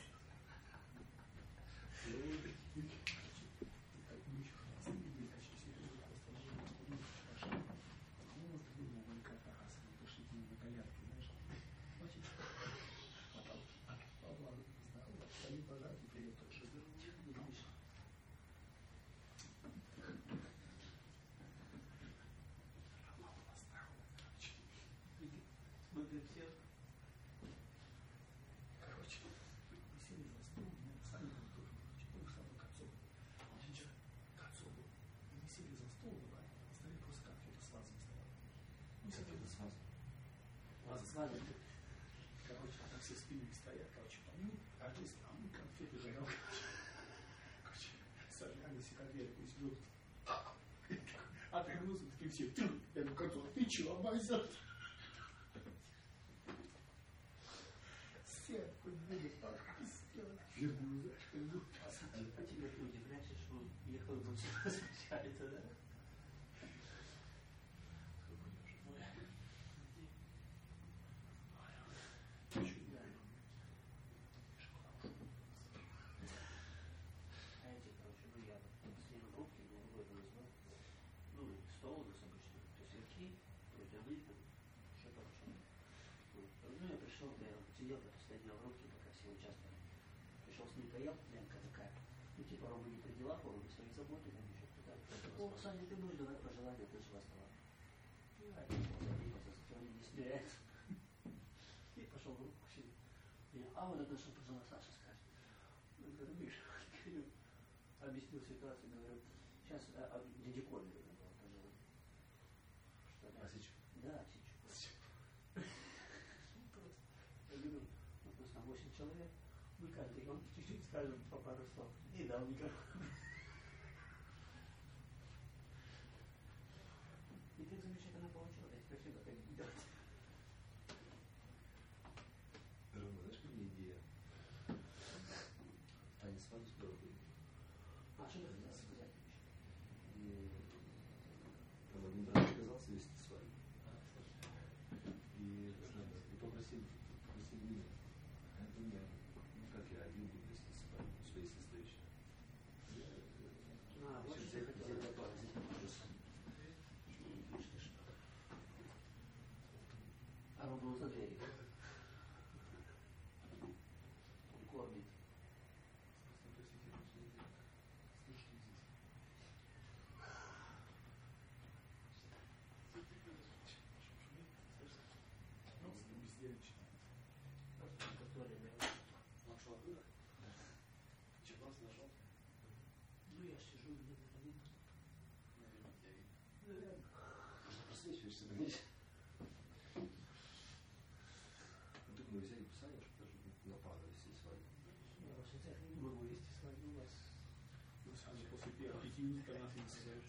Короче, мы сели за стол, мы сами тоже, мы сами к отцу. К отцу. Мы сели за стол, оставили просто конфеты с вазами стояли. Мы сидели с вазами. Ваза с вазами. Короче, там все спинами стоят, короче, помню, каждый из там конфеты жарел. Короче, сожрали секретарь, пусть идут. Отвернулся, такие все, я говорю, к отцу, ты че, обойзет? все, хоть буду так сделать. А теперь ты удивляешься, что ехал бы возвращается, да? Сидел, стоял в руки, пока все участвовали. Пришел с ним поел, Ленка такая. Ну, типа, Рома не при делах, Рома не своих заботы, там еще туда. О, Саня, ты будешь давать пожелания от нашего стола. Ну, а он не смиряется. И пошел в руку к себе. А вот это, что пожелал Саша скажет. Ну, говорю, Миша, объяснил ситуацию, говорю, сейчас дяде Коле было пожелание. А сейчас? Да, сейчас. У нас там 8 человек, мы каждый он чуть-чуть скажем по пару слов. И дал микрофон. И так замечательно получилось, я теперь всегда так делать. Рома, знаешь, как мне идея? Таня свадьбу скоро будет. А что ты хотел сказать? Там один брат отказался вести свадьбу. И попросил меня. Это меня. Ну как я один буду вести свадьбу своей сестры еще. Вот что я хотел добавить. А Рома за дверью. Он кормит. Ну, я сижу где-то один. Наверное. Можно просвечиваешься, видишь? Ну, так мы взяли писание, что даже на пару вести свадьбу. Я вас всех не могу вести свадьбу у вас. Ну, сразу после первых 5 минут, когда ты не сидишь.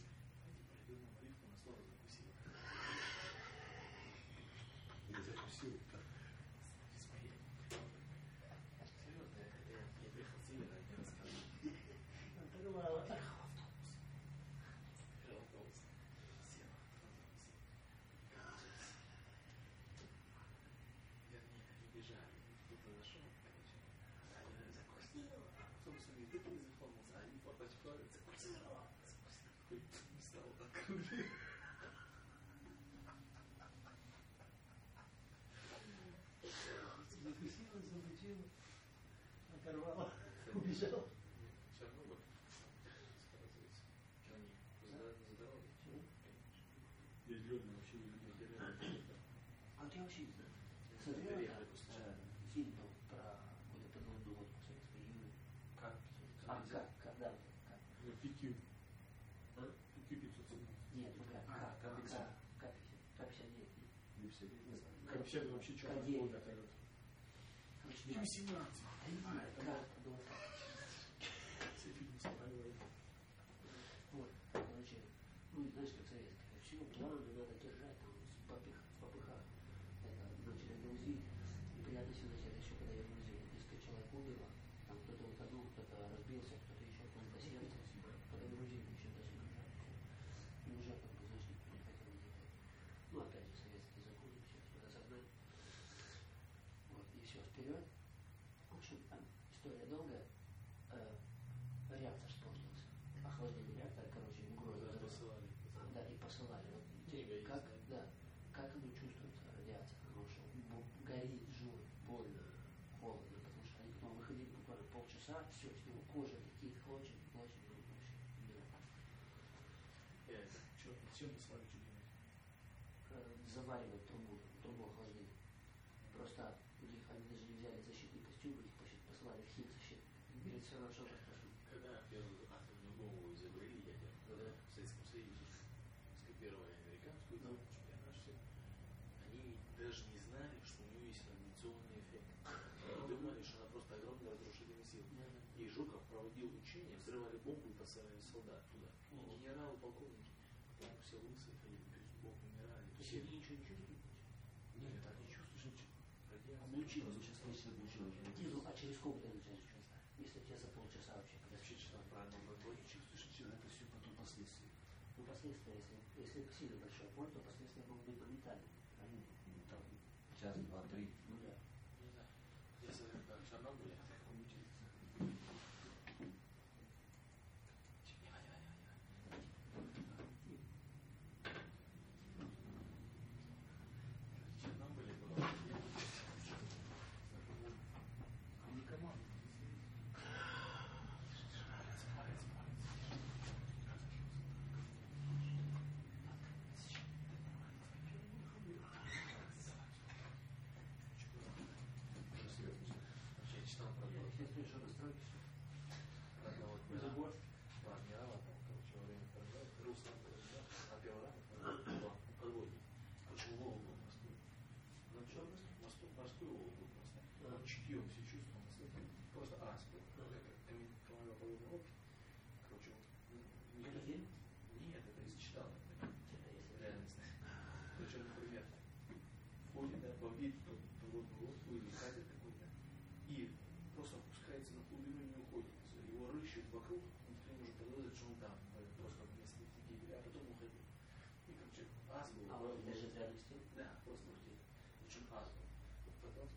Я закусил. Серьезно, я приехал с Севера, не рассказывал. Это мало. Вернее, они бежали. Кто-то зашел, короче. Они закурсировали. Собственно, ты не запомнился. Они форточку закурсировали. Встал, открыли. Закусила, замучила, оторвала, убежала. Чернобыль. Сказывается. Что они за здоровье? Здесь люди вообще не любят. А ты вообще смотрел фильм про какую-то подводную лодку Советской Юрии? Как? Да, как? PQ. PQ 517. Нет, К-59. Не все, не знаю. Как вообще вообще что-то было готовят. Короче, 17. Все фильмы смотрели. Вот, короче, ну, знаешь, как советское. Все, планы надо держать, там, в попыхах. Это, начали грузить. Неприятно все начали, еще когда я грузил. Несколько человек умерло. Там кто-то утонул, кто-то разбился, кто-то еще кто-то сердце. Когда грузили, еще даже гружали. И уже, как бы, знаешь, никто не хотел делать. Ну, опять же, советские законы, все надо сознать. Вот, и все, вперед. В общем, там история долгая. Реактор испортился. Охлаждение реактора, короче, угроза. Да, и посылали. Вот, как оно чувствуется, радиация? Потому что горит, жжет, больно, холодно. Потому что они потом выходили буквально полчаса, все, с него кожа летит, клочья, вообще. Чем вы свали чудо? Заваривать трубу охлаждения. Просто у них они даже не взяли защитный костюм, их послали в химзащиту. Говорит, все хорошо, так прошу. Когда первую атомную бомбу изобрели ядерную в Советском Союзе, скопировали американскую, там, они даже не знали, что у нее есть радиационный эффект. Они думали, что она просто огромная разрушительная сила. И Жуков проводил учения, взрывали бомбу и посылали солдат туда. И генералы, полковники, потом все лысые ходили без зубов, умирали. То есть они ничего не чувствуют? Нет, так не чувствуешь ничего. облучило, сейчас слышно облучило желатизм, а через сколько ты начинаешь чувствовать? Если тебе за полчаса вообще, когда вообще часа правильно боль, чувствуешь, что это все потом последствия. Ну, последствия, если сильно большая боль, то последствия могут быть моментальными. Там час, два, три. Ну да. Не знаю. Если в Чернобыле, чутьем все чувствовал, просто ас был. Командно-половой опыт. Короче, нет, это из читал. Реальность. Короче, например, входит, да, бомбит подводную лодку или катер какой-то, и просто опускается на глубину и не уходит. Его рыщут вокруг, никто не может подозревать, что он там. Просто вместо гибели, а потом уходит. И, короче, ас был. А он держит реальностью? Да, просто уходит. Причем ас был. Потом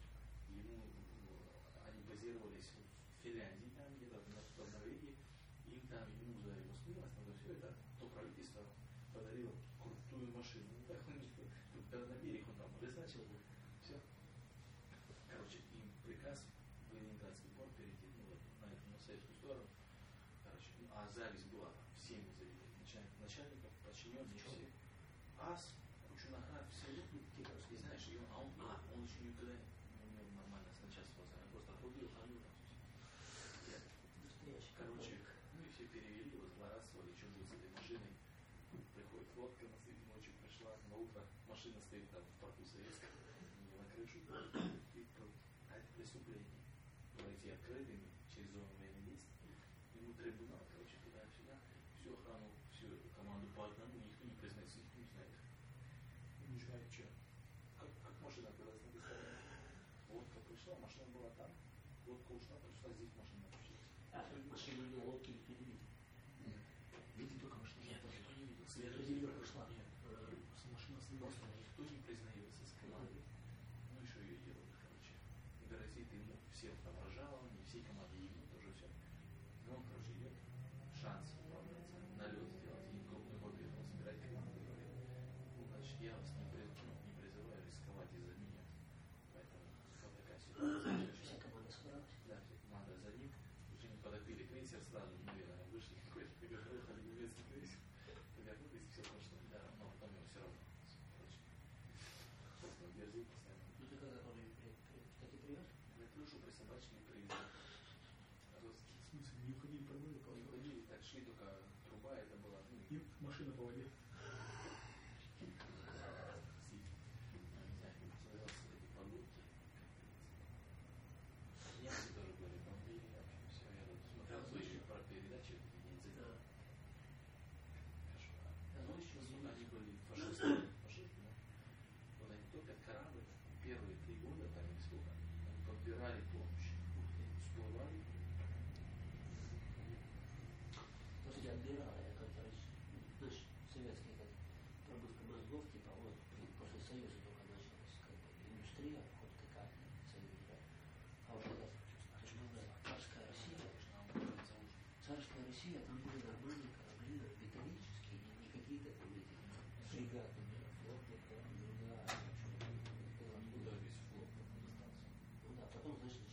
ему они базировались в Финляндии, там где-то в Норвегии, им там ему за его смелость, за все это, то правительство подарило крутую машину. Ну так он когда на берег он там рысачил, все. Короче, им приказ в Ленинградский порт перейти, ну, на советскую сторону. Короче, а зависть была там, всеми завидели, начальников, подчиненных, все. Ас, кучу наград, все люди, и знаешь, он еще никогда нормально сначала просто отрубил, хранил там все. Короче, ну и все перевели его, злорадствовали, что будет с этой машиной. Приходит лодка, на следующей ночью пришла, на утро машина стоит там в порту Советском, на крышу, и это преступление. Пройти открытыми через зону военных действий. Ему трибунал, короче, туда-сюда, всю охрану, всю команду по одному, никто не признается, никто не знает. Не знает, что. Как машина оказалась на этой стороне. Лодка пришла, машина была там, лодка ушла, пришла здесь машина вообще. Машину или лодки никто не видел? Видит только машину? Нет, никто не видел. Света земля пошла. Нет. Машина Просто никто не признается с командой. Ну и что ее делают, короче. И грозит ему всем там разжалование, всей команде ему тоже все. Ну он, короче, идет, шанс оправдаться, налет сделать, и крупный хобби, он собирает команду и говорит, ну, значит, я вас не призываю рисковать из-за меня. Поэтому вот такая ситуация. Вся команда собралась? Да, вся команда за ним. Уже не подопили крейсер, сразу мгновенно вышли, какой-то приехали немецкий крейсер. Повернулись, все прошло недаром, но потом его все равно. Короче, просто дерзил постоянно. Ну ты когда кстати, привез? На крышу присобачили приезжали. В смысле, не уходили по воде? Не уходили, так шли, только труба это была. Ну, и машина по воде. Не знаю, как назывался, эти погодки. Немцы тоже были, бомбили, в общем, все. Я тут смотрел слышал про передачи, не цитаты. Кошмар. Они были фашисты, да? Вот они топят корабль, первые 3 года, там или сколько, они подбирали помощь, всплывали. После отбирала, я как-то наш советский пробывка мозгов, типа вот после Союза только началась как бы индустрия, хоть какая-то Союз, да. А уже это же была царская Россия. Царская Россия, там были нормальные корабли, металлические, не какие-то там эти фрегаты, флоты, да, Куда весь флот остался? ну да, потом, значит,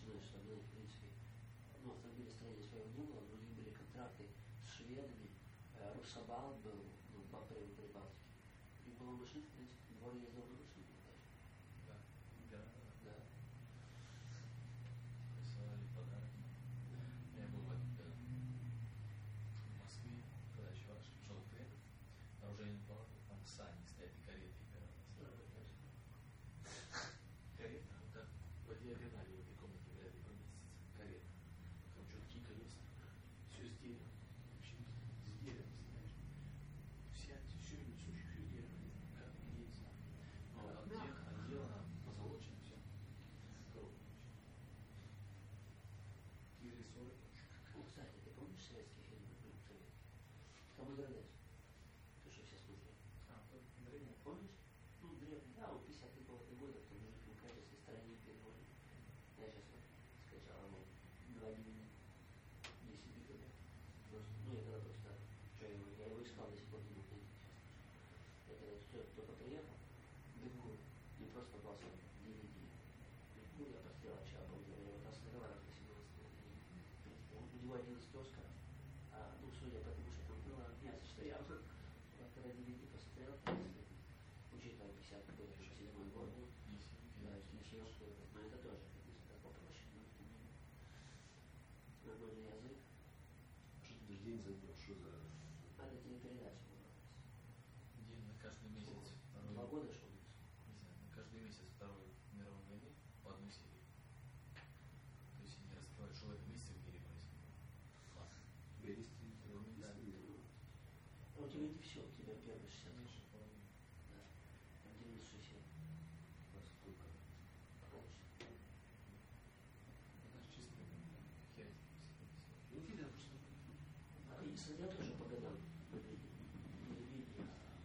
только приехал, бегу, не просто попался в DVD. Бегу, я посмотрел, что обалдел, я вот разговаривал по 17 у него 11 Оскаров, ну, судя по тому, что там было, мясо, что я вот когда DVD посмотрел, учитывая 50 год, 67 год, да, несъемку, но это тоже, конечно, попроще, нормальный язык. Что ты даже день забыл, что за... Это телепередача была. День на каждый месяц. 2 года шел. Не знаю, на каждый месяц Второй мировой войны по одной серии. То есть они раскрывают, что в этом месяце в мире происходит. Классно. У тебя есть телевизор? Да. А у тебя не все, у тебя первый 60. Меньше половины. Да. Там 96. Сколько? Полностью. Это же чисто херь. Ну, тебе просто... И я тоже по годам. Не видно,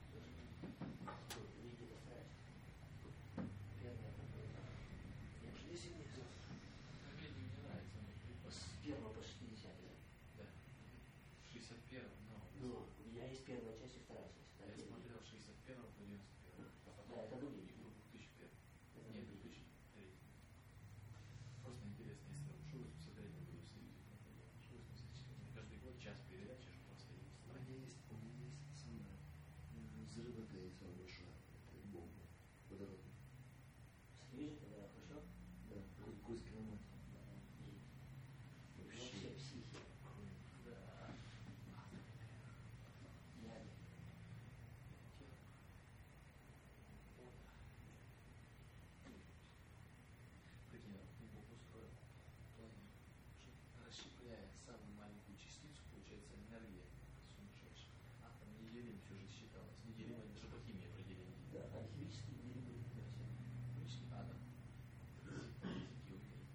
видно постараюсь. Первое это было. Я уже 10 месяцев. Комедии мне нравится. С 1 по 60. Да. В 61-м, но... Но у меня есть первая часть и вторая часть. Я смотрел с 61-го по 91-м. Да, это были. И 2001. Нет, 2003. Просто интересно, если что в 83-м было в Союзе. Что в 84-м. Каждый год час передачи, что происходило в стране. У меня есть самое взрыв, это есть самое большое. Это бомба. Водородная. Союзе, когда Хрущев? Да, какой километр. Вообще психи. Да. Реально. Прикинь, ты Бог устроил планету, что расщепляя самую маленькую частицу, получается энергия сумасшедшая. Атом неделим все же считалось. Неделим это же по химии определение. Да, химические делимы. Обычный атом. Физики умеют.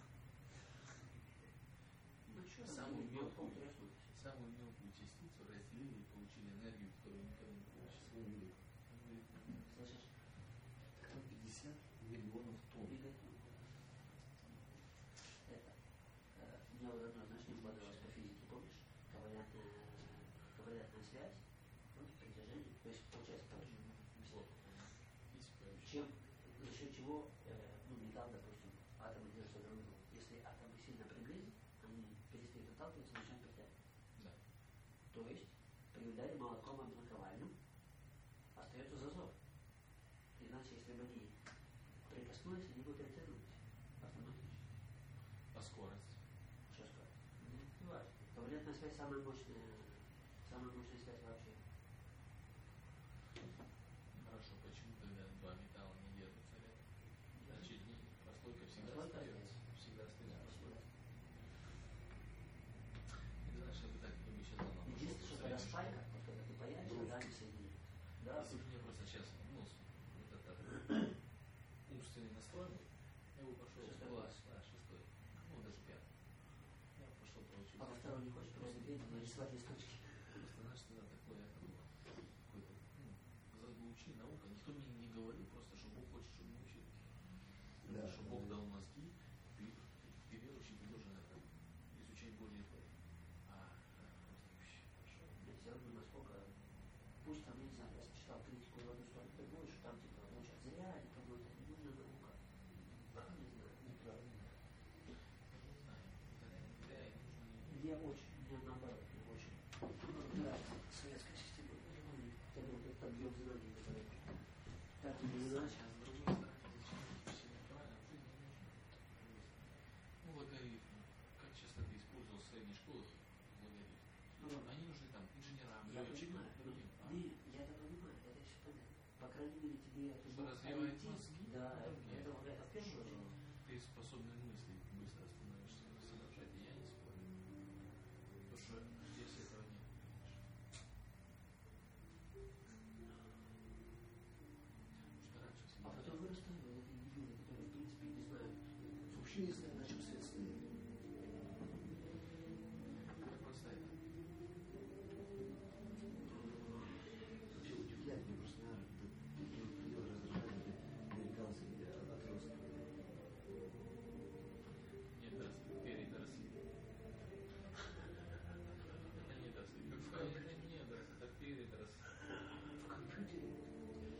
Ну что, Самую мелкую частицу разделили и получили энергию, которую никогда не получили. Слышишь? Так там 50 миллионов тонн. Это. Мне вот одно, знаешь, не укладывалось по физике, помнишь? Ковалентная связь против притяжения. То есть, получается, как чем, за счет чего, металл, допустим, атомы держатся друг друга. Если атомы сильно приблизить, они перестают отталкиваться, начинают притягивать. Да. То есть, при ударе молотком об наковальню остается зазор. Иначе, если бы они прикоснулись, они бы притянулись автоматически. А скорость? Что скорость? Не важно. Ковалентная связь самая мощная связь вообще. Хорошо, почему тогда два металла не держатся рядом? Значит, прослойка всегда остается. Всегда остается. Не знаю, что бы так не сейчас заново. Единственное, что когда спайка, вот когда ты появишься, да, не соединишь. Да. Если бы мне просто сейчас, ну, вот это умственный настрой, я бы пошел в класс, да, 6-й, ну, даже 5-й. Я пошел получить. А во втором не хочешь просто петь, нарисовать листочки? Просто, знаешь, тогда такое, это было какое-то, заучи наука, никто мне не говорил, просто, что Бог хочет, чтобы мы учились. Да, что Бог дал мозги, ты верующий, ты должен это изучать Божье Слово. Просто вообще хорошо. Все равно насколько, пусть там, я не знаю, я читал критику в одну сторону, другую, что там типа учат зря, никому это не нужна наука. Не знаю, неправильно. Мне очень, мне наоборот, мне очень нравится советская система. Я думаю, это объем знаний, который так или иначе. А с другой стороны, зачем все неправильно в жизни нужно? Ну, логарифмы. Как часто ты использовал в средней школе логарифмы? Они нужны там инженерам, летчикам, другим. Не, я это понимаю, это все понятно. По крайней мере, тебе это развивает мозги. Да, это в первую очередь. Ты способный мыслить быстро становишься, соображать, я не спорю. Потому что здесь этого нет, понимаешь. Что раньше всегда... А потом вырастают вот эти дебилы, которые, в принципе, не знают. Вообще не знаю, на чем свет стоит. Как поставить? Вообще удивляет, мне просто, наверное, предел раздражает американцы отростки. Нет, передоросли. Это недоросли. Как в компьютере нет, это передоросли. В компьютере?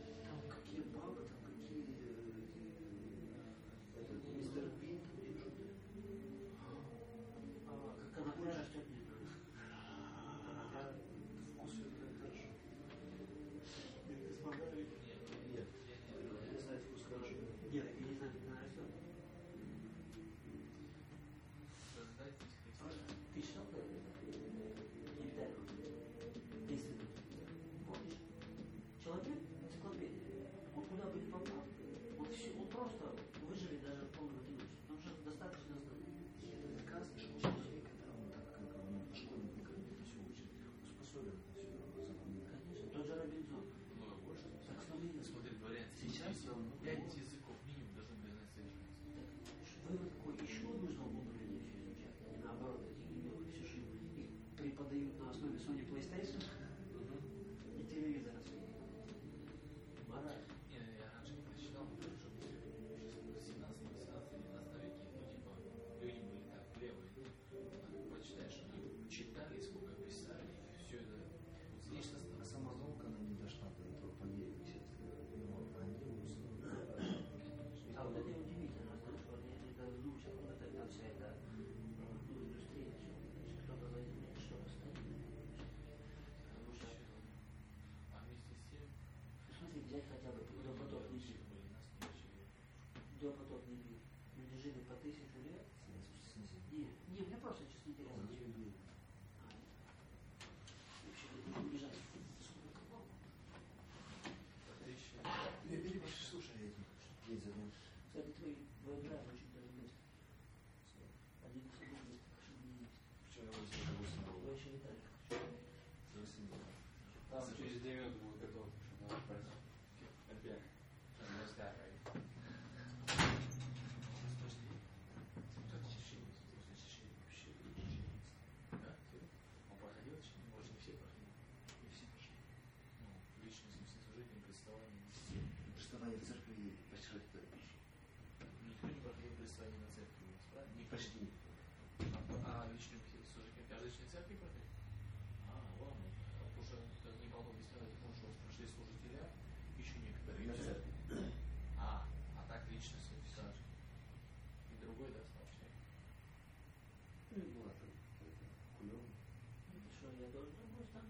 жили по 1000 лет. Не, мне просто чисто интересно. Вообще, это не бежать. Слушай, есть задумка. Кстати, твой брат очень даже близко. Один из самых близких, что не есть. Вчера я Вы еще летали. Там через 2 минуты будет готово, чтобы надо брать. Опять. Almost that, right? Он проходил, может, не все проходили. Не все пошли. Ну, в личном смысле служения, представление не все. Представление в церкви почти кто пишет. Никто не проходил представление на церкви у нас, правильно? Не почти никто. А личным служением каждой личной церкви проходит? Ладно. Потому что это не могу объяснять, потому что прошли служителя, еще некоторые. На церкви. А так лично все. И другой, да, стал человек. Ну, и была там кулем. Что, я должен быть там?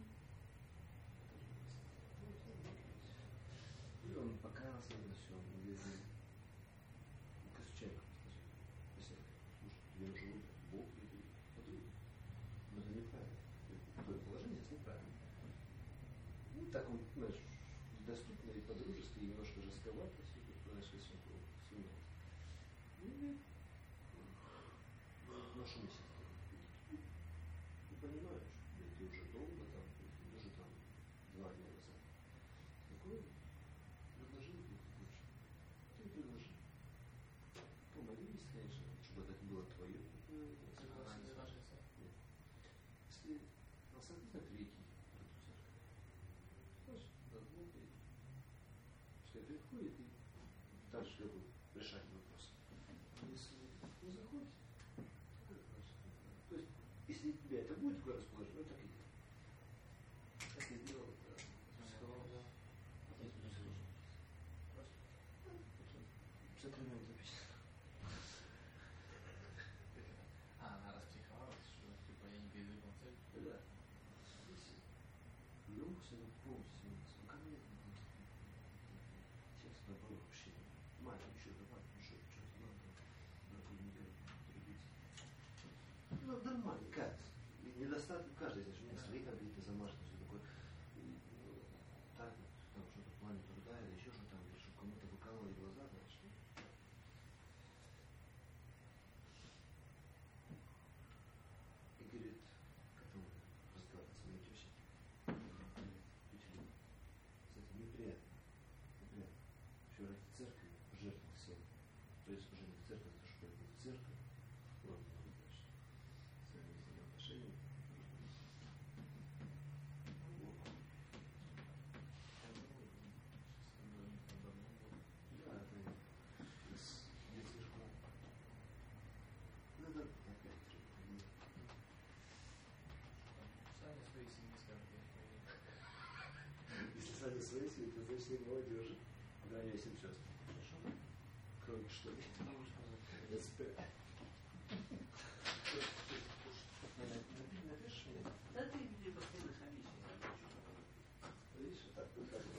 И он покаялся на все, он везде. Человек, если я живу, Бог и подруга. Но это неправильно. Твое положение здесь неправильно. Ну, так он, знаешь, доступно и по-дружески, и немножко жестковато, все, знаешь, все сумел. И нашу месяц. Ты понимаешь, ты уже долго там, ты уже там 2 дня назад. Такое предложение лучше. Ты предложи. Помолились, конечно, чтобы это было твое. Она не сложится. Нет. Если соответственно третий в эту церковь. Знаешь, давно ты. Что это легко, и ты дальше как бы решать вопрос. Если не заходит, то есть, если тебя это будет такое расположение, ну так и делай. Так и сделал это. Сказал, да. Отец не слышал. Просто. Сакраменты написано. Она распсиховалась, что типа я не передаю концерт. Да. Ну, все полностью. Ко мне текст наоборот вообще. Мать, еще давай, что-то надо. Другую неделю трудиться. Ну, нормально, как? Недостаток каждый, знаешь, у меня свои какие-то замашки, все такое. Так, там что-то в плане труда или еще что-то там, или чтобы кому-то выкалывали глаза, знаешь. И говорит, который разговаривает с моей тещей, кстати, неприятно. Неприятно. Еще ради церкви жертвовать всем. То есть уже не в церковь, это что это в церковь. Вот, значит, своими взаимоотношениями. Да, это из детской школы. Надо опять требовать. Сами своей семьи скажут, Если сами свои семьи, то значит не молодежи. Да, я 7 сестр. Хорошо. Кроме что ли? СП. Напишешь мне? Да ты где постоянно хамишь. Видишь, вот так выходит.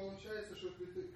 получается, что